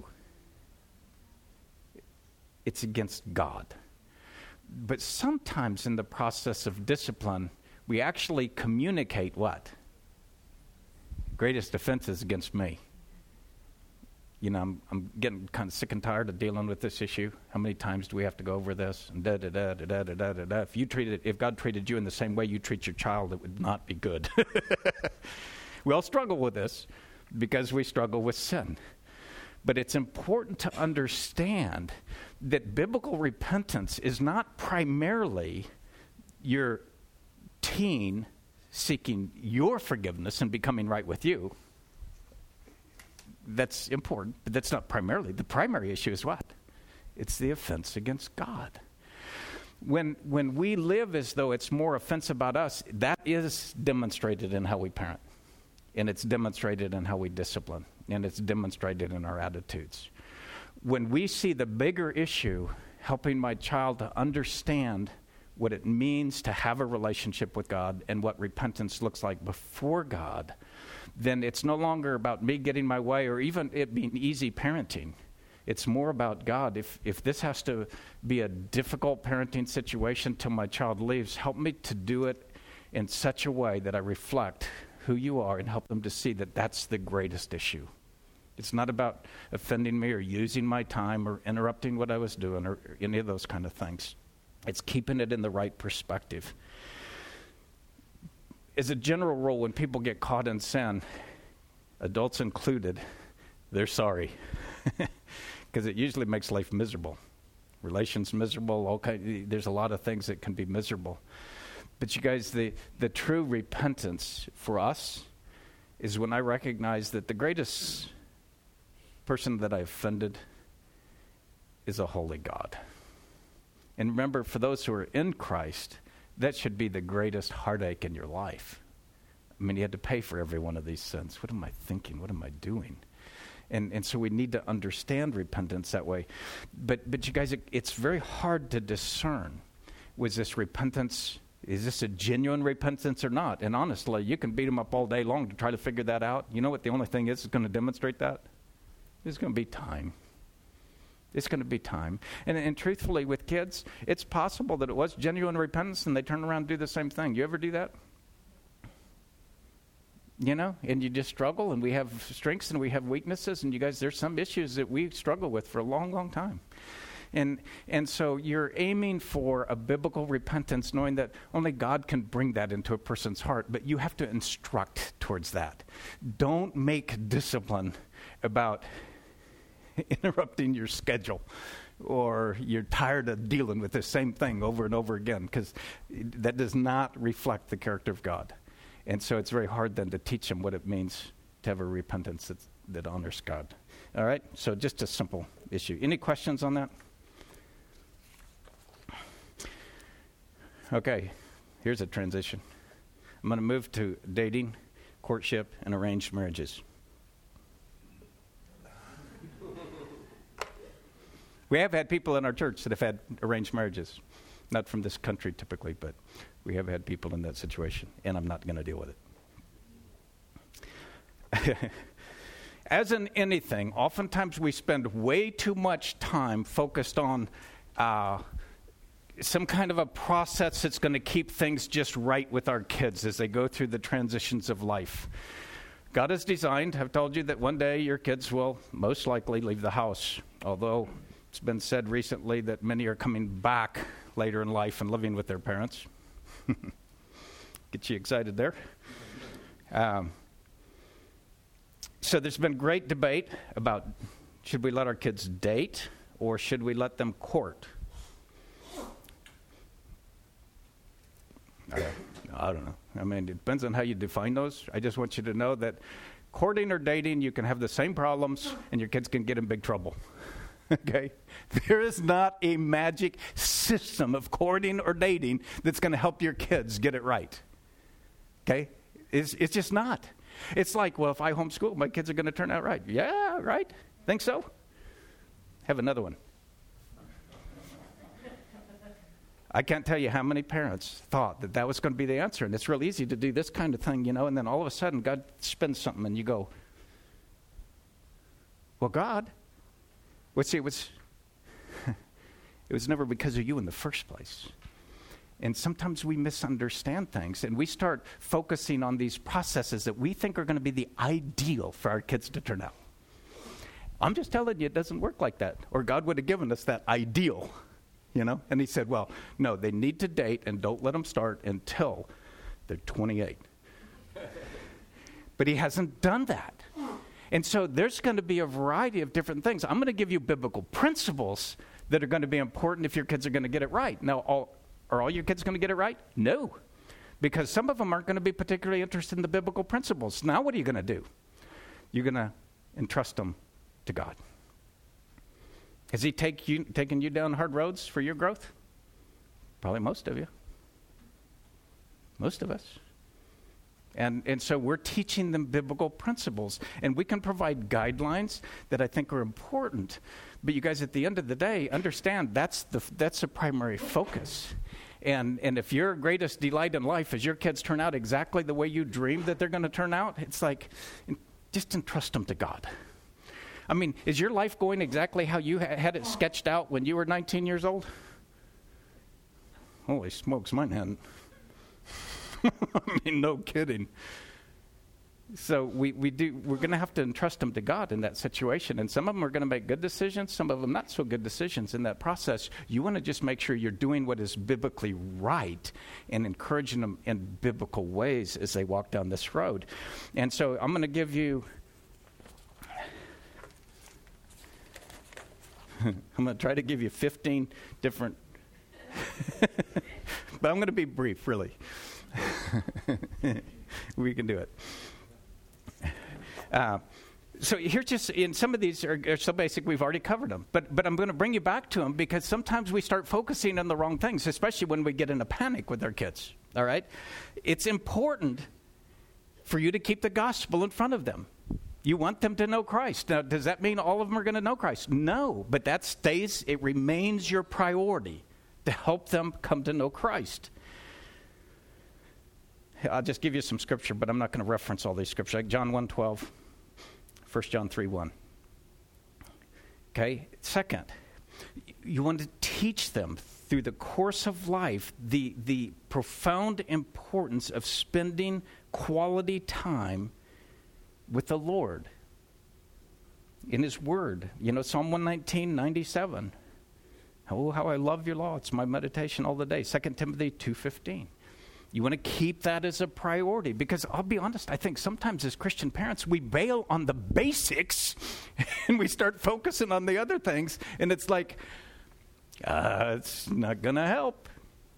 It's against God. But sometimes in the process of discipline, we actually communicate what? Greatest offense is against me. You know, I'm getting kind of sick and tired of dealing with this issue. How many times do we have to go over this? And da-da-da-da-da-da-da-da. If God treated you in the same way you treat your child, it would not be good. We all struggle with this because we struggle with sin. But it's important to understand that biblical repentance is not primarily your teen seeking your forgiveness and becoming right with you. That's important, but that's not primarily. The primary issue is what? It's the offense against God. When we live as though it's more offense about us, that is demonstrated in how we parent. And it's demonstrated in how we discipline. And it's demonstrated in our attitudes. When we see the bigger issue, helping my child to understand what it means to have a relationship with God and what repentance looks like before God, then it's no longer about me getting my way or even it being easy parenting. It's more about God. If this has to be a difficult parenting situation till my child leaves, help me to do it in such a way that I reflect who you are and help them to see that that's the greatest issue. It's not about offending me or using my time or interrupting what I was doing or any of those kind of things. It's keeping it in the right perspective. As a general rule, when people get caught in sin, adults included, they're sorry. Because it usually makes life miserable. Relations miserable, there's a lot of things that can be miserable. But you guys, the true repentance for us is when I recognize that the greatest person that I offended is a holy God. And remember, for those who are in Christ, that should be the greatest heartache in your life. I mean, you had to pay for every one of these sins. What am I thinking? What am I doing? And so we need to understand repentance that way. But you guys, it's very hard to discern. Was this repentance, is this a genuine repentance or not? And honestly, you can beat them up all day long to try to figure that out. You know what the only thing is going to demonstrate that? It's going to be time. It's going to be time. And truthfully, with kids, it's possible that it was genuine repentance and they turn around and do the same thing. You ever do that? You know, and you just struggle, and we have strengths and we have weaknesses, and you guys, there's some issues that we struggle with for a long, long time. And so you're aiming for a biblical repentance, knowing that only God can bring that into a person's heart, but you have to instruct towards that. Don't make discipline about interrupting your schedule, or you're tired of dealing with the same thing over and over again, because that does not reflect the character of God. And so it's very hard then to teach them what it means to have a repentance that honors God. All right? So just a simple issue. Any questions on that? Okay, here's a transition. I'm going to move to dating, courtship, and arranged marriages. We have had people in our church that have had arranged marriages. Not from this country typically, but we have had people in that situation, and I'm not going to deal with it. As in anything, oftentimes we spend way too much time focused on some kind of a process that's going to keep things just right with our kids as they go through the transitions of life. God has designed, I've told you, that one day your kids will most likely leave the house, although it's been said recently that many are coming back later in life and living with their parents. Get you excited there. So there's been great debate about should we let our kids date or should we let them court? I don't know. I mean, it depends on how you define those. I just want you to know that courting or dating, you can have the same problems and your kids can get in big trouble. Okay? There is not a magic system of courting or dating that's going to help your kids get it right. Okay? It's just not. It's like, well, if I homeschool, my kids are going to turn out right. Yeah, right? Think so? Have another one. I can't tell you how many parents thought that that was going to be the answer. And it's real easy to do this kind of thing, you know, and then all of a sudden God spins something and you go, well, God, well, see, it was never because of you in the first place. And sometimes we misunderstand things, and we start focusing on these processes that we think are going to be the ideal for our kids to turn out. I'm just telling you, it doesn't work like that. Or God would have given us that ideal, you know? And he said, well, no, they need to date, and don't let them start until they're 28. But he hasn't done that. And so there's going to be a variety of different things. I'm going to give you biblical principles that are going to be important if your kids are going to get it right. Now, are all your kids going to get it right? No, because some of them aren't going to be particularly interested in the biblical principles. Now what are you going to do? You're going to entrust them to God. Has he taken you down hard roads for your growth? Probably most of you. Most of us. And so we're teaching them biblical principles. And we can provide guidelines that I think are important. But you guys, at the end of the day, understand that's the primary focus. And if your greatest delight in life is your kids turn out exactly the way you dreamed that they're going to turn out, it's like, just entrust them to God. I mean, is your life going exactly how you had it sketched out when you were 19 years old? Holy smokes, mine hadn't. I mean, no kidding. So we're going to have to entrust them to God in that situation. And some of them are going to make good decisions, some of them not so good decisions in that process. You want to just make sure you're doing what is biblically right and encouraging them in biblical ways as they walk down this road. And so I'm going to give you... I'm going to try to give you 15 different... But I'm going to be brief, really. We can do it. So here's just, in some of these are so basic, we've already covered them. But I'm going to bring you back to them because sometimes we start focusing on the wrong things, especially when we get in a panic with our kids, all right? It's important for you to keep the gospel in front of them. You want them to know Christ. Now, does that mean all of them are going to know Christ? No, but it remains your priority to help them come to know Christ. I'll just give you some scripture, but I'm not going to reference all these scriptures. Like John 1:12, 1 John 3:1. Okay? Second, you want to teach them through the course of life the profound importance of spending quality time with the Lord in His Word. You know, Psalm 119:97. Oh, how I love your law. It's my meditation all the day. 2 Timothy 2:15. You want to keep that as a priority because I'll be honest, I think sometimes as Christian parents, we bail on the basics and we start focusing on the other things, and it's like, it's not going to help.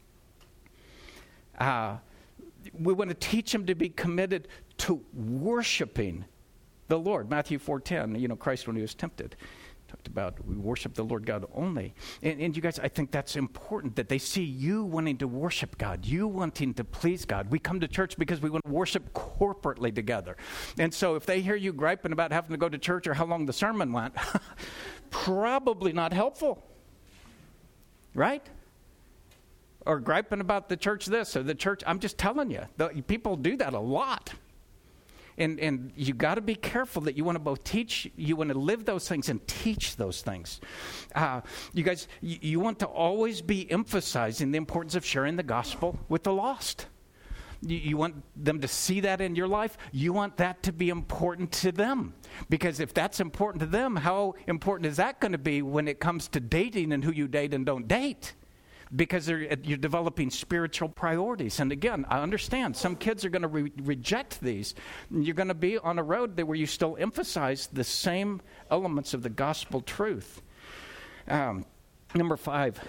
We want to teach them to be committed to worshiping the Lord. Matthew 4:10, you know, Christ when He was tempted talked about we worship the Lord God only. And you guys, I think that's important that they see you wanting to worship God, you wanting to please God. We come to church because we want to worship corporately together. And so if they hear you griping about having to go to church or how long the sermon went, probably not helpful, right? Or griping about the church this or the church. I'm just telling you, people do that a lot. And you got to be careful that you want to both teach, you want to live those things and teach those things. You guys, you want to always be emphasizing the importance of sharing the gospel with the lost. You want them to see that in your life. You want that to be important to them. Because if that's important to them, how important is that going to be when it comes to dating and who you date and don't date? Because you're developing spiritual priorities. And again, I understand some kids are going to reject these. You're going to be on a road where you still emphasize the same elements of the gospel truth. Number 5,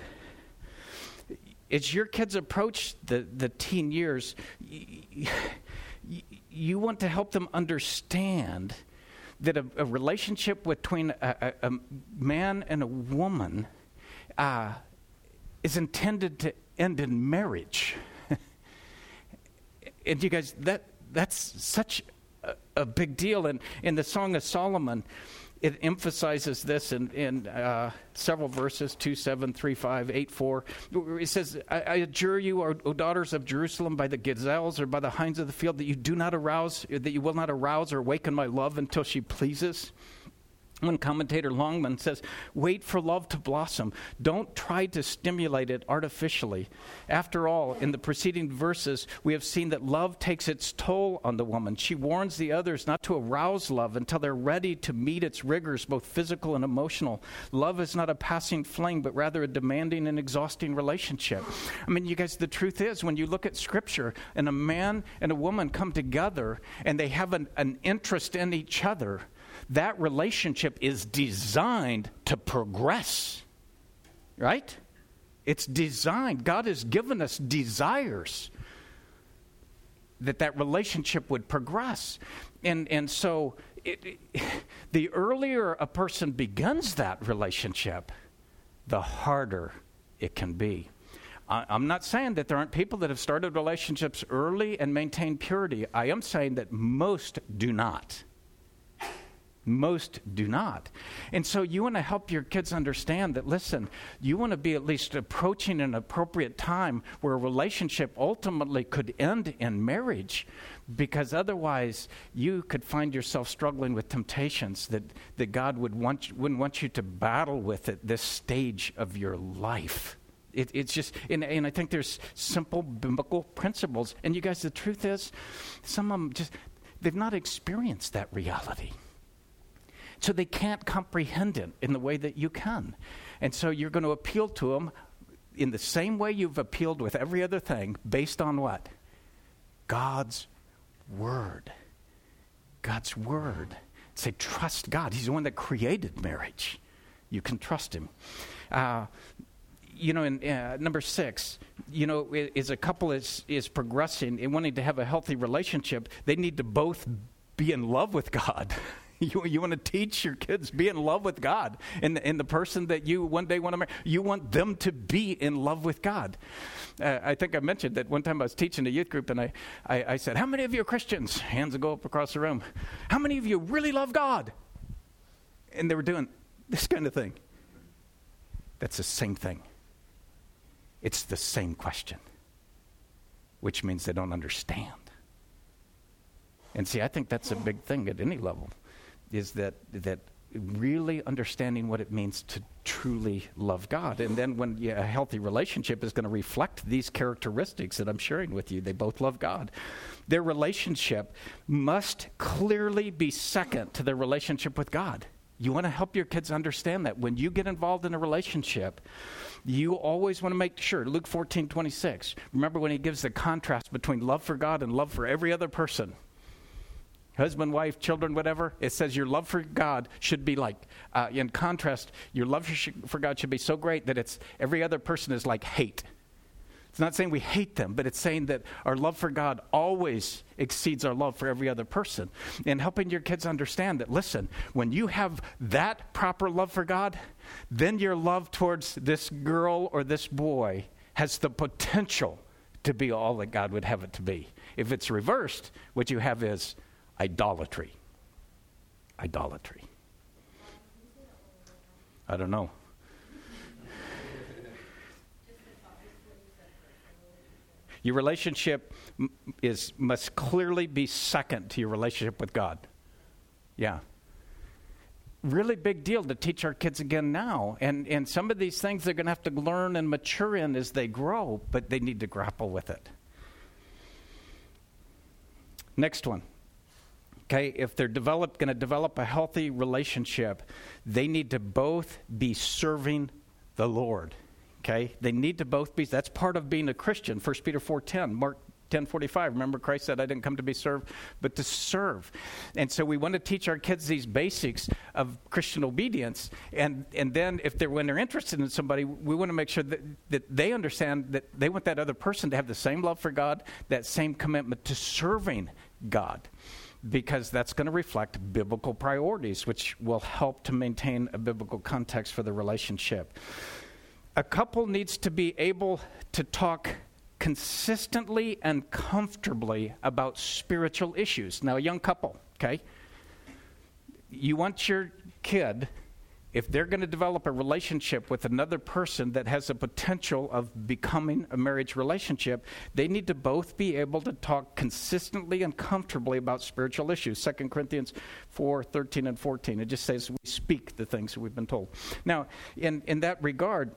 as your kids approach the teen years, you want to help them understand that a relationship between a man and a woman is intended to end in marriage. And you guys, that's such a big deal. And in the Song of Solomon, it emphasizes this in several verses, 2:7, 3:5, 8:4. It says, I adjure you, O daughters of Jerusalem, by the gazelles or by the hinds of the field, that you will not arouse or awaken my love until she pleases. One commentator, Longman, says, wait for love to blossom. Don't try to stimulate it artificially. After all, in the preceding verses, we have seen that love takes its toll on the woman. She warns the others not to arouse love until they're ready to meet its rigors, both physical and emotional. Love is not a passing fling, but rather a demanding and exhausting relationship. I mean, you guys, the truth is, when you look at Scripture, and a man and a woman come together, and they have an interest in each other, that relationship is designed to progress, right? It's designed. God has given us desires that relationship would progress. And so the earlier a person begins that relationship, the harder it can be. I'm not saying that there aren't people that have started relationships early and maintained purity. I am saying that most do not. Most do not. And so you want to help your kids understand that, listen, you want to be at least approaching an appropriate time where a relationship ultimately could end in marriage, because otherwise you could find yourself struggling with temptations that God wouldn't want you to battle with at this stage of your life. It's just, and I think there's simple biblical principles. And you guys, the truth is, some of them they've not experienced that reality. So they can't comprehend it in the way that you can. And so you're going to appeal to them in the same way you've appealed with every other thing, based on what? God's Word. God's Word. Say, trust God. He's the one that created marriage. You can trust Him. In number 6, as a couple is progressing and wanting to have a healthy relationship, they need to both be in love with God. You want to teach your kids, be in love with God. And the person that you one day want to marry, you want them to be in love with God. I think I mentioned that one time I was teaching a youth group, and I said, how many of you are Christians? Hands would go up across the room. How many of you really love God? And they were doing this kind of thing. That's the same thing. It's the same question, which means they don't understand. And see, I think that's a big thing at any level, is that really understanding what it means to truly love God. And then when a healthy relationship is going to reflect these characteristics that I'm sharing with you, they both love God. Their relationship must clearly be second to their relationship with God. You want to help your kids understand that when you get involved in a relationship, you always want to make sure. Luke 14:26. Remember when he gives the contrast between love for God and love for every other person. Husband, wife, children, whatever. It says your love for God should be like, in contrast, your love for God should be so great that it's every other person is like hate. It's not saying we hate them, but it's saying that our love for God always exceeds our love for every other person. And helping your kids understand that, listen, when you have that proper love for God, then your love towards this girl or this boy has the potential to be all that God would have it to be. If it's reversed, what you have is idolatry. Idolatry. I don't know. Your relationship must clearly be second to your relationship with God. Yeah. Really big deal to teach our kids again now. And some of these things they're going to have to learn and mature in as they grow, but they need to grapple with it. Next one. Okay, if they're going to develop a healthy relationship, they need to both be serving the Lord. Okay, they need to both be. That's part of being a Christian. 1 Peter 4:10, Mark 10:45. Remember, Christ said, "I didn't come to be served, but to serve." And so we want to teach our kids these basics of Christian obedience. And then when they're interested in somebody, we want to make sure that they understand that they want that other person to have the same love for God, that same commitment to serving God, because that's going to reflect biblical priorities, which will help to maintain a biblical context for the relationship. A couple needs to be able to talk consistently and comfortably about spiritual issues. Now, a young couple, okay? You want your kid, if they're going to develop a relationship with another person that has the potential of becoming a marriage relationship, they need to both be able to talk consistently and comfortably about spiritual issues. 2 Corinthians 4:13 and 14. It just says we speak the things that we've been told. Now, in that regard,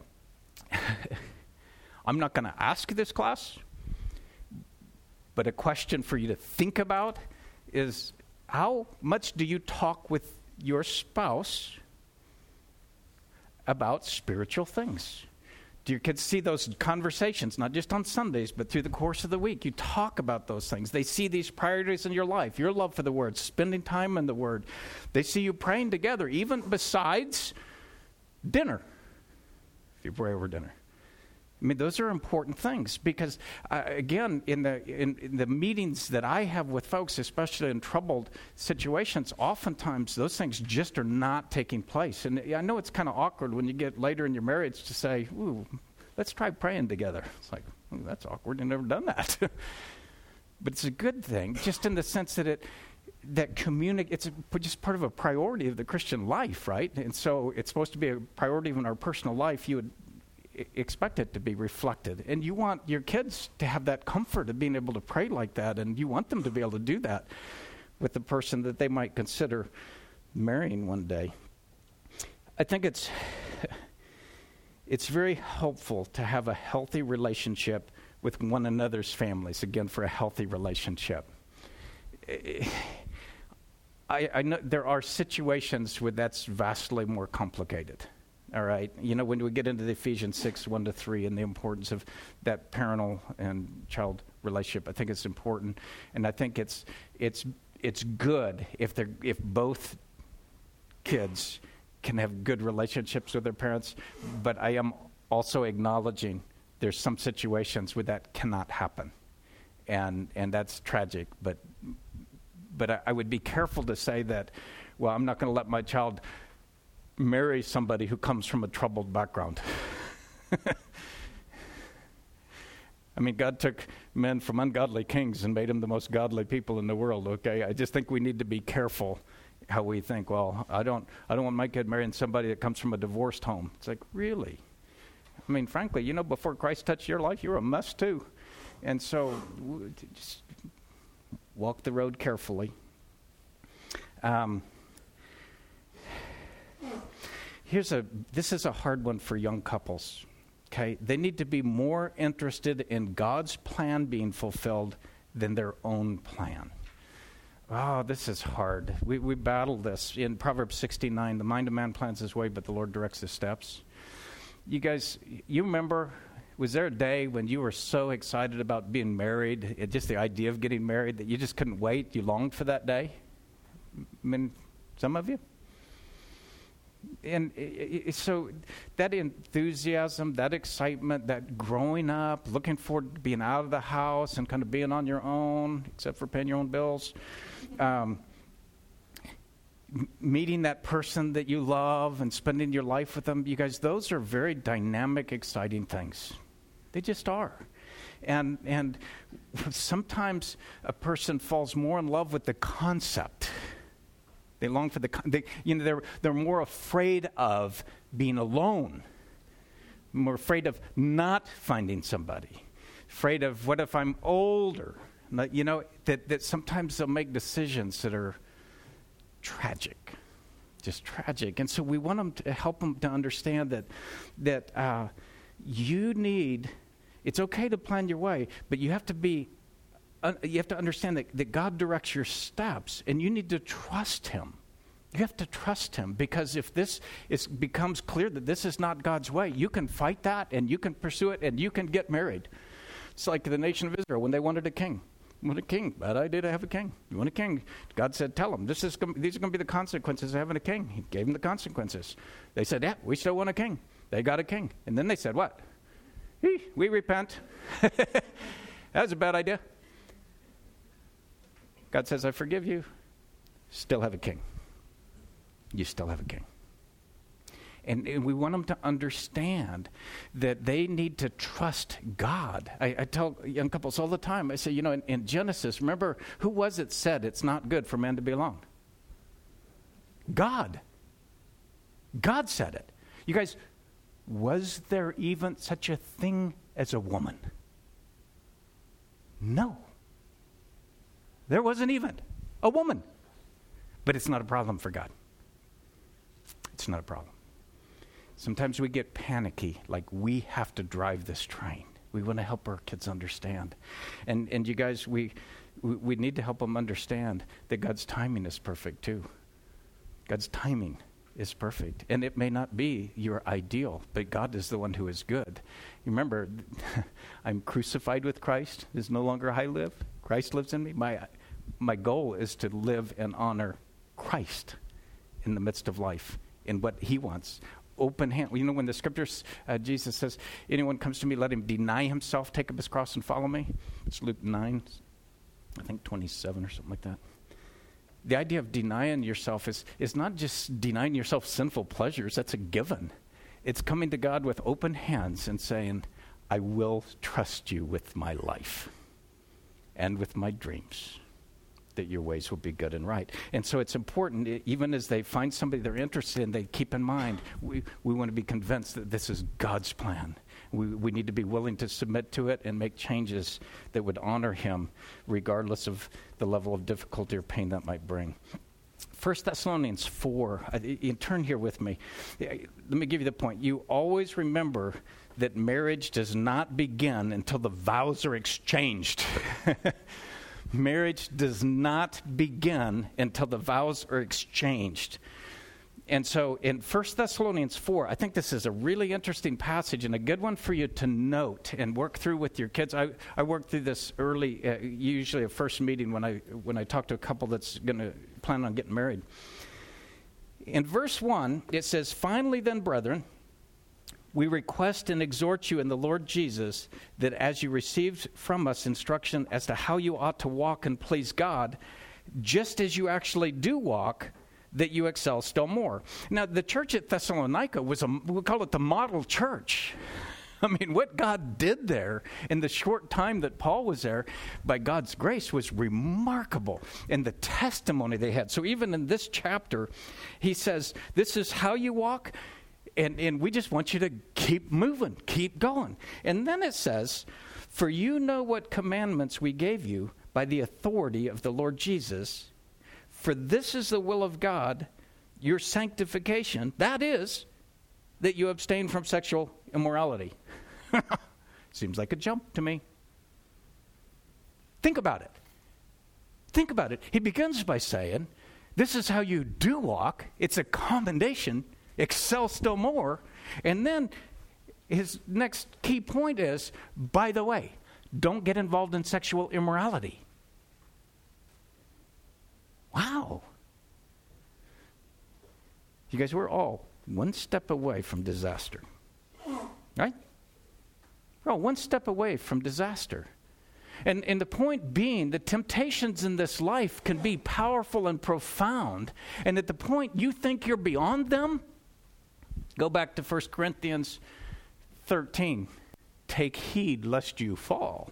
I'm not going to ask this class, but a question for you to think about is, how much do you talk with your spouse about spiritual things? Do your kids see those conversations, not just on Sundays, but through the course of the week? You talk about those things. They see these priorities in your life, your love for the Word, spending time in the Word. They see you praying together, even besides dinner, if you pray over dinner. I mean, those are important things because, again, in the meetings that I have with folks, especially in troubled situations, oftentimes those things just are not taking place. And I know it's kind of awkward when you get later in your marriage to say, ooh, let's try praying together. It's like, ooh, that's awkward. I've never done that. But it's a good thing, just in the sense that it's just part of a priority of the Christian life, right? And so it's supposed to be a priority in our personal life. You would expect it to be reflected. And you want your kids to have that comfort of being able to pray like that, and you want them to be able to do that with the person that they might consider marrying one day. I think it's very helpful to have a healthy relationship with one another's families, again, for a healthy relationship. I know there are situations where that's vastly more complicated. All right, you know, when we get into the Ephesians 6, 1-3, and the importance of that parental and child relationship, I think it's important, and I think it's good if both kids can have good relationships with their parents. But I am also acknowledging there's some situations where that cannot happen, and that's tragic. But I would be careful to say that, well, I'm not going to let my child marry somebody who comes from a troubled background. I mean, God took men from ungodly kings and made them the most godly people in the world, okay? I just think we need to be careful how we think, well, I don't want my kid marrying somebody that comes from a divorced home. It's like, really? I mean, frankly, you know, before Christ touched your life, you were a mess too. And so just walk the road carefully. This is a hard one for young couples, okay? They need to be more interested in God's plan being fulfilled than their own plan. Oh, this is hard. We battle this. In Proverbs 69, the mind of man plans his way, but the Lord directs his steps. You guys, you remember, was there a day when you were so excited about being married, just the idea of getting married, that you just couldn't wait? You longed for that day? I mean, some of you? And so that enthusiasm, that excitement, that growing up, looking forward to being out of the house and kind of being on your own, except for paying your own bills, meeting that person that you love and spending your life with them, you guys, those are very dynamic, exciting things. They just are. And sometimes a person falls more in love with the concept. They long for they're more afraid of being alone, more afraid of not finding somebody, afraid of what if I'm older, you know, that sometimes they'll make decisions that are tragic, just tragic. And so we want them to help them to understand that it's okay to plan your way, but you have to understand that God directs your steps, and you need to trust him. You have to trust him, because if becomes clear that this is not God's way, you can fight that, and you can pursue it, and you can get married. It's like the nation of Israel when they wanted a king. Want a king? Bad idea to have a king. You want a king? God said, tell them, these are going to be the consequences of having a king. He gave them the consequences. They said, yeah, we still want a king. They got a king. And then they said, what? We repent. That was a bad idea. God says, I forgive you. Still have a king. You still have a king. And we want them to understand that they need to trust God. I tell young couples all the time, I say, you know, in Genesis, remember, who was it said it's not good for man to be alone? God. God said it. You guys, was there even such a thing as a woman? No. There wasn't even a woman. But it's not a problem for God. It's not a problem. Sometimes we get panicky, like we have to drive this train. We want to help our kids understand. And you guys, we need to help them understand that God's timing is perfect too. God's timing is perfect. And it may not be your ideal, but God is the one who is good. You remember, I'm crucified with Christ. It is no longer I live. Christ lives in me. My goal is to live and honor Christ in the midst of life, in what he wants. Open hand. You know, when the scriptures, Jesus says, anyone comes to me, let him deny himself, take up his cross and follow me. It's Luke 9, I think 27 or something like that. The idea of denying yourself is not just denying yourself sinful pleasures. That's a given. It's coming to God with open hands and saying, I will trust you with my life and with my dreams, that your ways will be good and right. And so it's important, even as they find somebody they're interested in, they keep in mind, we want to be convinced that this is God's plan. We need to be willing to submit to it and make changes that would honor him, regardless of the level of difficulty or pain that might bring. 1 Thessalonians 4, you turn here with me. Let me give you the point. You always remember that marriage does not begin until the vows are exchanged. Marriage does not begin until the vows are exchanged. And so in 1 Thessalonians 4, I think this is a really interesting passage and a good one for you to note and work through with your kids. I work through this early, usually a first meeting when I talk to a couple that's going to plan on getting married. In verse 1, it says, finally then, brethren, we request and exhort you in the Lord Jesus that as you received from us instruction as to how you ought to walk and please God, just as you actually do walk, that you excel still more. Now, the church at Thessalonica we'll call it the model church. I mean, what God did there in the short time that Paul was there, by God's grace, was remarkable. And the testimony they had. So even in this chapter, he says, this is how you walk, and we just want you to keep moving, keep going. And then it says, for you know what commandments we gave you by the authority of the Lord Jesus. For this is the will of God, your sanctification, that is, that you abstain from sexual immorality. Seems like a jump to me. Think about it. Think about it. He begins by saying, this is how you do walk. It's a commendation. Excel still more. And then his next key point is, by the way, don't get involved in sexual immorality. Wow. You guys, we're all one step away from disaster. Right? We're all one step away from disaster. And the point being, the temptations in this life can be powerful and profound. And at the point you think you're beyond them, go back to 1 Corinthians 13. Take heed lest you fall.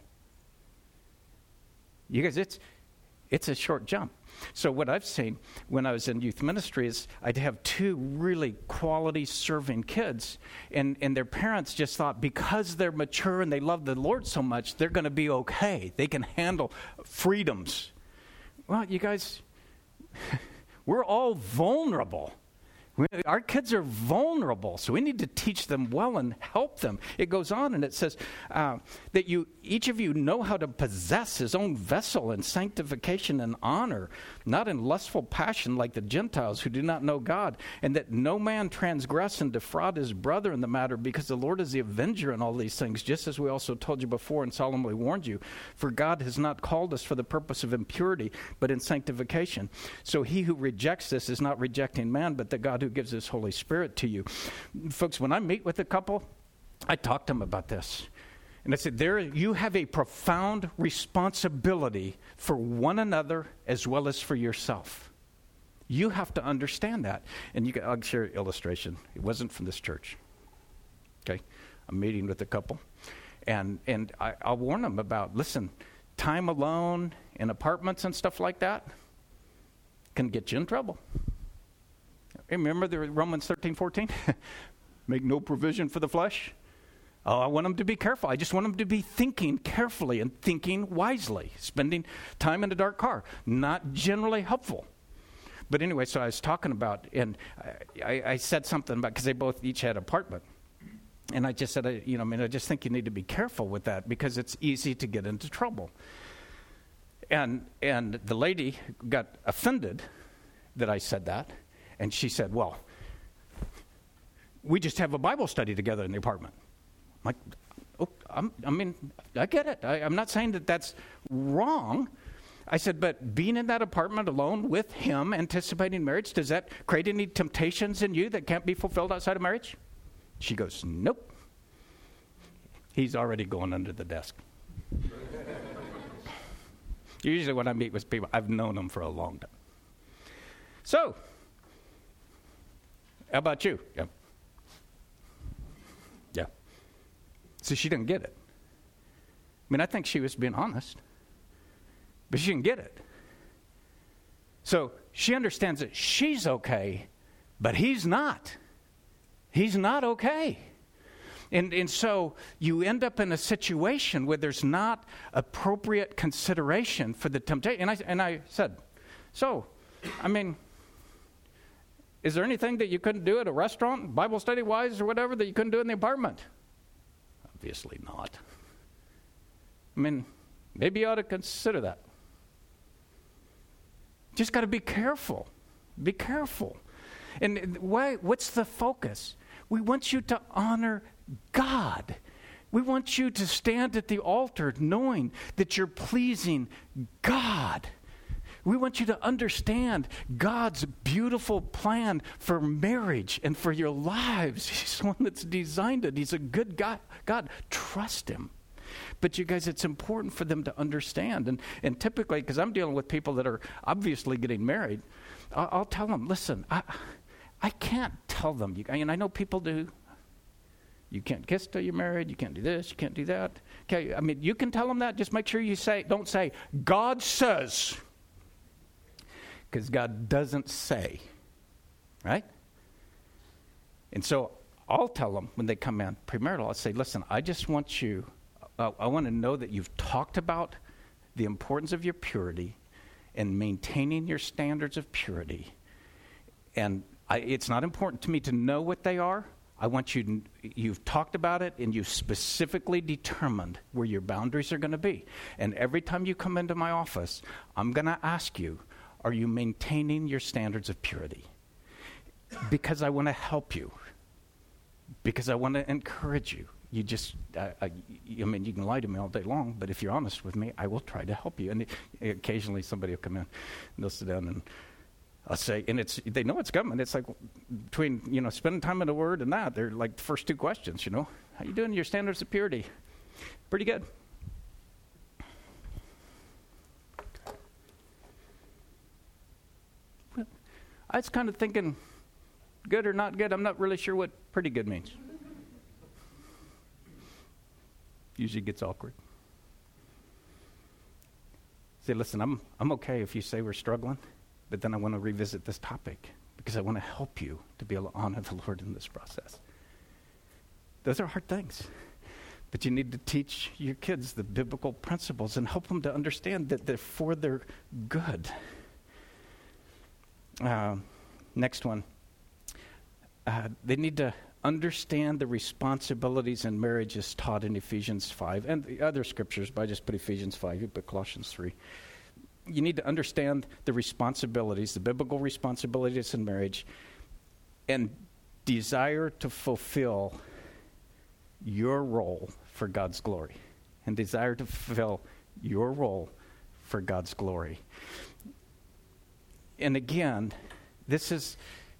You guys, it's a short jump. So what I've seen when I was in youth ministry is I'd have two really quality serving kids, and their parents just thought because they're mature and they love the Lord so much, they're going to be okay. They can handle freedoms. Well, you guys, we're all vulnerable. Our kids are vulnerable, so we need to teach them well and help them. It goes on and it says that each of you know how to possess his own vessel in sanctification and honor, not in lustful passion like the Gentiles who do not know God, and that no man transgress and defraud his brother in the matter, because the Lord is the avenger in all these things, just as we also told you before and solemnly warned you. For God has not called us for the purpose of impurity, but in sanctification. So he who rejects this is not rejecting man, but the God who gives his Holy Spirit to you. Folks, when I meet with a couple, I talk to them about this. And I said, you have a profound responsibility for one another as well as for yourself. You have to understand that. And I'll share an illustration. It wasn't from this church. Okay? I'm meeting with a couple. And I'll warn them about, listen, time alone in apartments and stuff like that can get you in trouble. Remember the Romans 13:14? Make no provision for the flesh. Oh, I want them to be careful. I just want them to be thinking carefully and thinking wisely. Spending time in a dark car, not generally helpful. But anyway, so I was talking about, and I said something about, because they both each had an apartment. And I just said, I just think you need to be careful with that because it's easy to get into trouble. And the lady got offended that I said that. And she said, well, we just have a Bible study together in the apartment. I'm like, oh, I get it. I'm not saying that that's wrong. I said, but being in that apartment alone with him, anticipating marriage, does that create any temptations in you that can't be fulfilled outside of marriage? She goes, nope. He's already going under the desk. Usually when I meet with people, I've known them for a long time. So, how about you? Yeah. Yeah. So she didn't get it. I mean, I think she was being honest. But she didn't get it. So she understands that she's okay, but he's not. He's not okay. And so you end up in a situation where there's not appropriate consideration for the temptation. And I said, so, I mean, is there anything that you couldn't do at a restaurant, Bible study-wise or whatever, that you couldn't do in the apartment? Obviously not. I mean, maybe you ought to consider that. Just got to be careful. Be careful. And why? What's the focus? We want you to honor God. We want you to stand at the altar knowing that you're pleasing God. We want you to understand God's beautiful plan for marriage and for your lives. He's one that's designed it. He's a good God. Trust him. But you guys, it's important for them to understand. And typically, because I'm dealing with people that are obviously getting married, I'll tell them, listen, I can't tell them. And I know people do. You can't kiss till you're married. You can't do this. You can't do that. Okay, I mean, you can tell them that. Just make sure you don't say, God says. Because God doesn't say. Right? And so I'll tell them when they come in premarital, I'll say, listen, I just want you... I want to know that you've talked about the importance of your purity and maintaining your standards of purity. And it's not important to me to know what they are. I want you've talked about it and you've specifically determined where your boundaries are going to be. And every time you come into my office, I'm going to ask you, are you maintaining your standards of purity? Because I want to help you. Because I want to encourage you. You just, I mean, you can lie to me all day long, but if you're honest with me, I will try to help you. And occasionally somebody will come in and they'll sit down and I'll say, and they know it's coming. It's like between, spending time in the Word and that, they're like the first two questions, how you doing your standards of purity? Pretty good. Well, I was kind of thinking, good or not good, I'm not really sure what pretty good means. Usually gets awkward. Say, listen, I'm okay if you say we're struggling, but then I want to revisit this topic because I want to help you to be able to honor the Lord in this process. Those are hard things, but you need to teach your kids the biblical principles and help them to understand that they're for their good. Next one. They need to understand the responsibilities in marriage as taught in Ephesians 5 and the other scriptures, but I just put Ephesians 5, you put Colossians 3. You need to understand the responsibilities, the biblical responsibilities in marriage, and desire to fulfill your role for God's glory. And desire to fulfill your role for God's glory. And again, this is...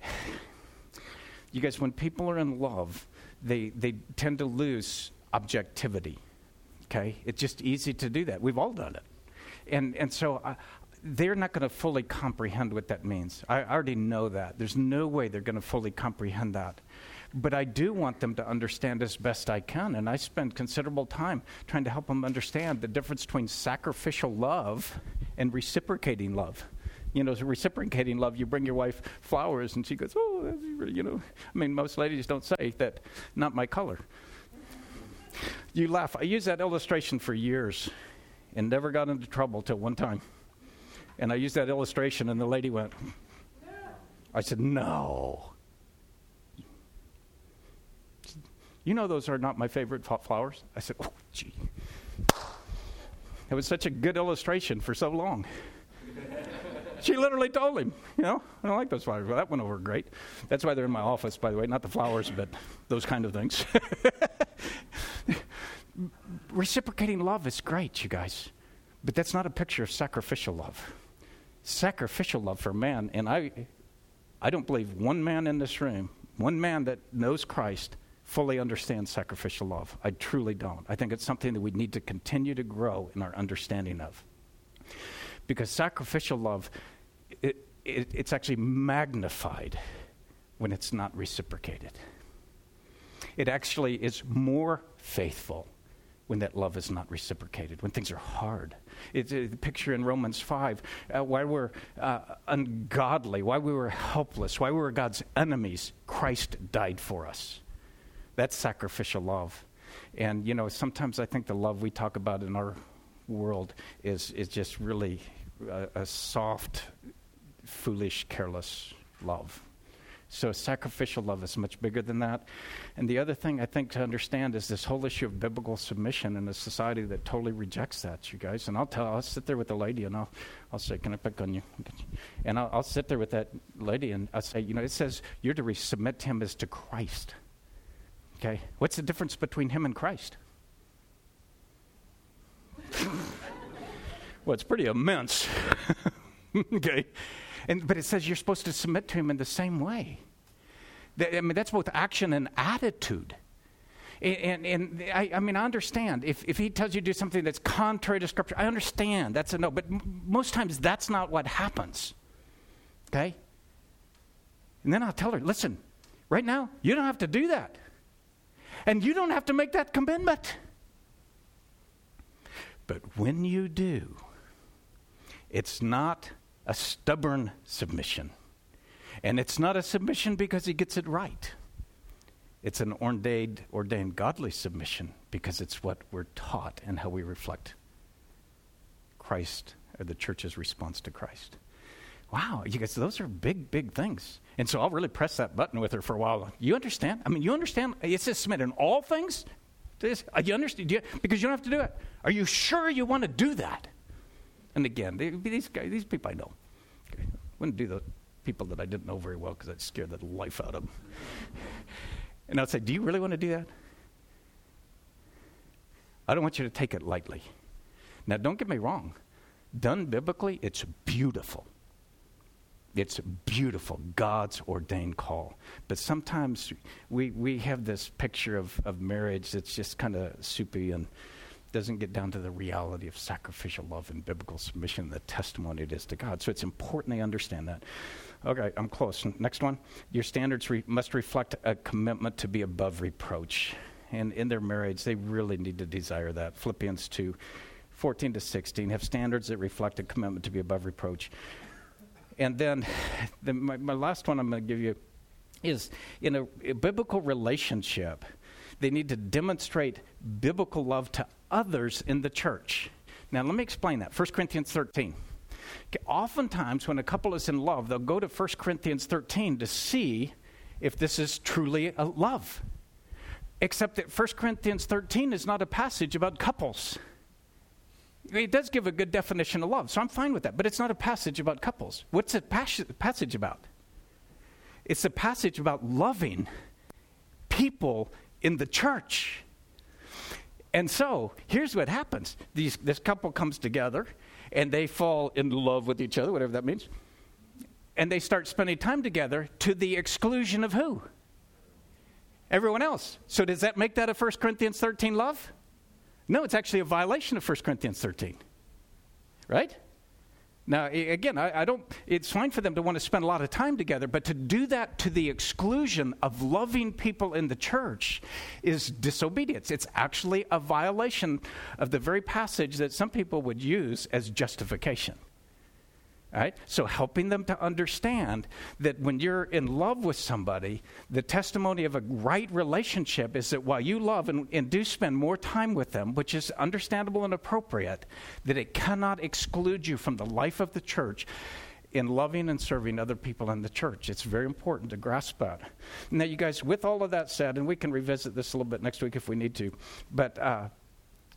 You guys, when people are in love, they tend to lose objectivity, okay? It's just easy to do that. We've all done it. And so they're not going to fully comprehend what that means. I already know that. There's no way they're going to fully comprehend that. But I do want them to understand as best I can, and I spend considerable time trying to help them understand the difference between sacrificial love and reciprocating love. Reciprocating love, you bring your wife flowers and she goes, oh, that's really, I mean, most ladies don't say that, not my color. You laugh. I used that illustration for years and never got into trouble till one time. And I used that illustration and the lady went, I said, no. Those are not my favorite flowers? I said, oh, gee. It was such a good illustration for so long. She literally told him, I don't like those flowers. Well, that went over great. That's why they're in my office, by the way, not the flowers, but those kind of things. Reciprocating love is great, you guys, but that's not a picture of sacrificial love. Sacrificial love for a man, and I don't believe one man in this room, one man that knows Christ, fully understands sacrificial love. I truly don't. I think it's something that we need to continue to grow in our understanding of. Because sacrificial love, it's actually magnified when it's not reciprocated. It actually is more faithful when that love is not reciprocated, when things are hard. It's a picture in Romans 5, why we're ungodly, why we were helpless, why we were God's enemies, Christ died for us. That's sacrificial love. And, sometimes I think the love we talk about in our world is just really a soft, foolish, careless love. So sacrificial love is much bigger than that. And the other thing I think to understand is this whole issue of biblical submission in a society that totally rejects that, you guys. And I'll sit there with the lady and I'll say, can I pick on you? And I'll sit there with that lady and I'll say, it says you're to submit to him as to Christ. Okay? What's the difference between him and Christ? Well, it's pretty immense. Okay? But it says you're supposed to submit to him in the same way. That's both action and attitude. And I understand. If he tells you to do something that's contrary to Scripture, I understand. That's a no. But most times that's not what happens. Okay? And then I'll tell her, listen, right now, you don't have to do that. And you don't have to make that commitment. But when you do, it's not a stubborn submission. And it's not a submission because he gets it right. It's an ordained godly submission because it's what we're taught and how we reflect Christ, or the church's response to Christ. Wow, you guys, those are big, big things. And so I'll really press that button with her for a while. You understand? You understand? It says submit in all things? You understand? Because you don't have to do it. Are you sure you want to do that? And again, these people I know. Okay. I wouldn't do the people that I didn't know very well because I'd scare the life out of them. And I'd say, do you really want to do that? I don't want you to take it lightly. Now, don't get me wrong. Done biblically, it's beautiful. It's beautiful, God's ordained call. But sometimes we have this picture of marriage that's just kind of soupy and doesn't get down to the reality of sacrificial love and biblical submission and the testimony it is to God. So it's important they understand that. Okay, I'm close. Next one. Your standards must reflect a commitment to be above reproach. And in their marriage, they really need to desire that. Philippians 2, 14 to 16, have standards that reflect a commitment to be above reproach. And then my last one I'm going to give you is in a biblical relationship, they need to demonstrate biblical love to others in the church. Now, let me explain that. 1 Corinthians 13. Okay, oftentimes, when a couple is in love, they'll go to 1 Corinthians 13 to see if this is truly a love. Except that 1 Corinthians 13 is not a passage about couples. It does give a good definition of love, so I'm fine with that. But it's not a passage about couples. What's a passage about? It's a passage about loving people in the church. And so, here's what happens. This couple comes together, and they fall in love with each other, whatever that means. And they start spending time together to the exclusion of who? Everyone else. So does that make that a 1 Corinthians 13 love? No, it's actually a violation of 1 Corinthians 13. Right? Now, again, I don't, it's fine for them to want to spend a lot of time together, but to do that to the exclusion of loving people in the church is disobedience. It's actually a violation of the very passage that some people would use as justification. All right? So helping them to understand that when you're in love with somebody, the testimony of a right relationship is that while you love and do spend more time with them, which is understandable and appropriate, that it cannot exclude you from the life of the church in loving and serving other people in the church. It's very important to grasp that. Now, you guys, with all of that said, and we can revisit this a little bit next week if we need to, but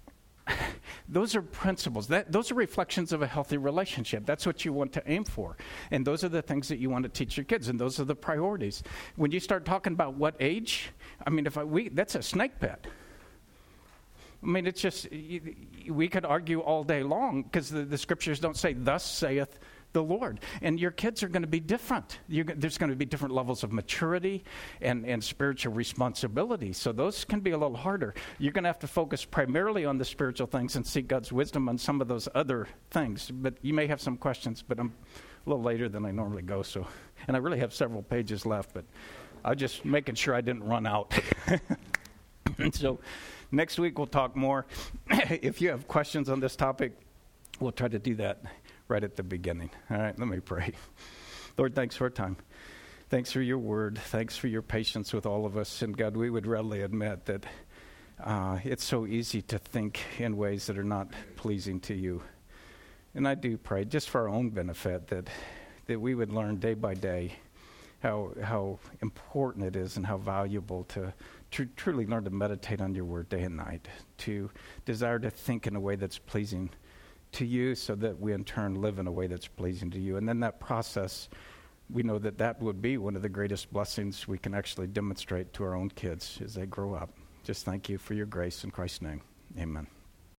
those are principles. Those are reflections of a healthy relationship. That's what you want to aim for. And those are the things that you want to teach your kids, and those are the priorities. When you start talking about what age, I mean, that's a snake pit. I mean, it's just, we could argue all day long because the scriptures don't say, thus saith the Lord. And your kids are going to be different. There's going to be different levels of maturity and spiritual responsibility. So those can be a little harder. You're going to have to focus primarily on the spiritual things and seek God's wisdom on some of those other things. But you may have some questions, but I'm a little later than I normally go. And I really have several pages left, but I'm just making sure I didn't run out. And so next week we'll talk more. If you have questions on this topic, we'll try to do that right at the beginning. All right, let me pray. Lord, thanks for our time. Thanks for your word. Thanks for your patience with all of us. And God, we would readily admit that it's so easy to think in ways that are not pleasing to you. And I do pray, just for our own benefit, that we would learn day by day how important it is and how valuable to truly learn to meditate on your word day and night, to desire to think in a way that's pleasing to you so that we in turn live in a way that's pleasing to you. And then that process, we know that would be one of the greatest blessings we can actually demonstrate to our own kids as they grow up. Just thank you for your grace in Christ's name. Amen.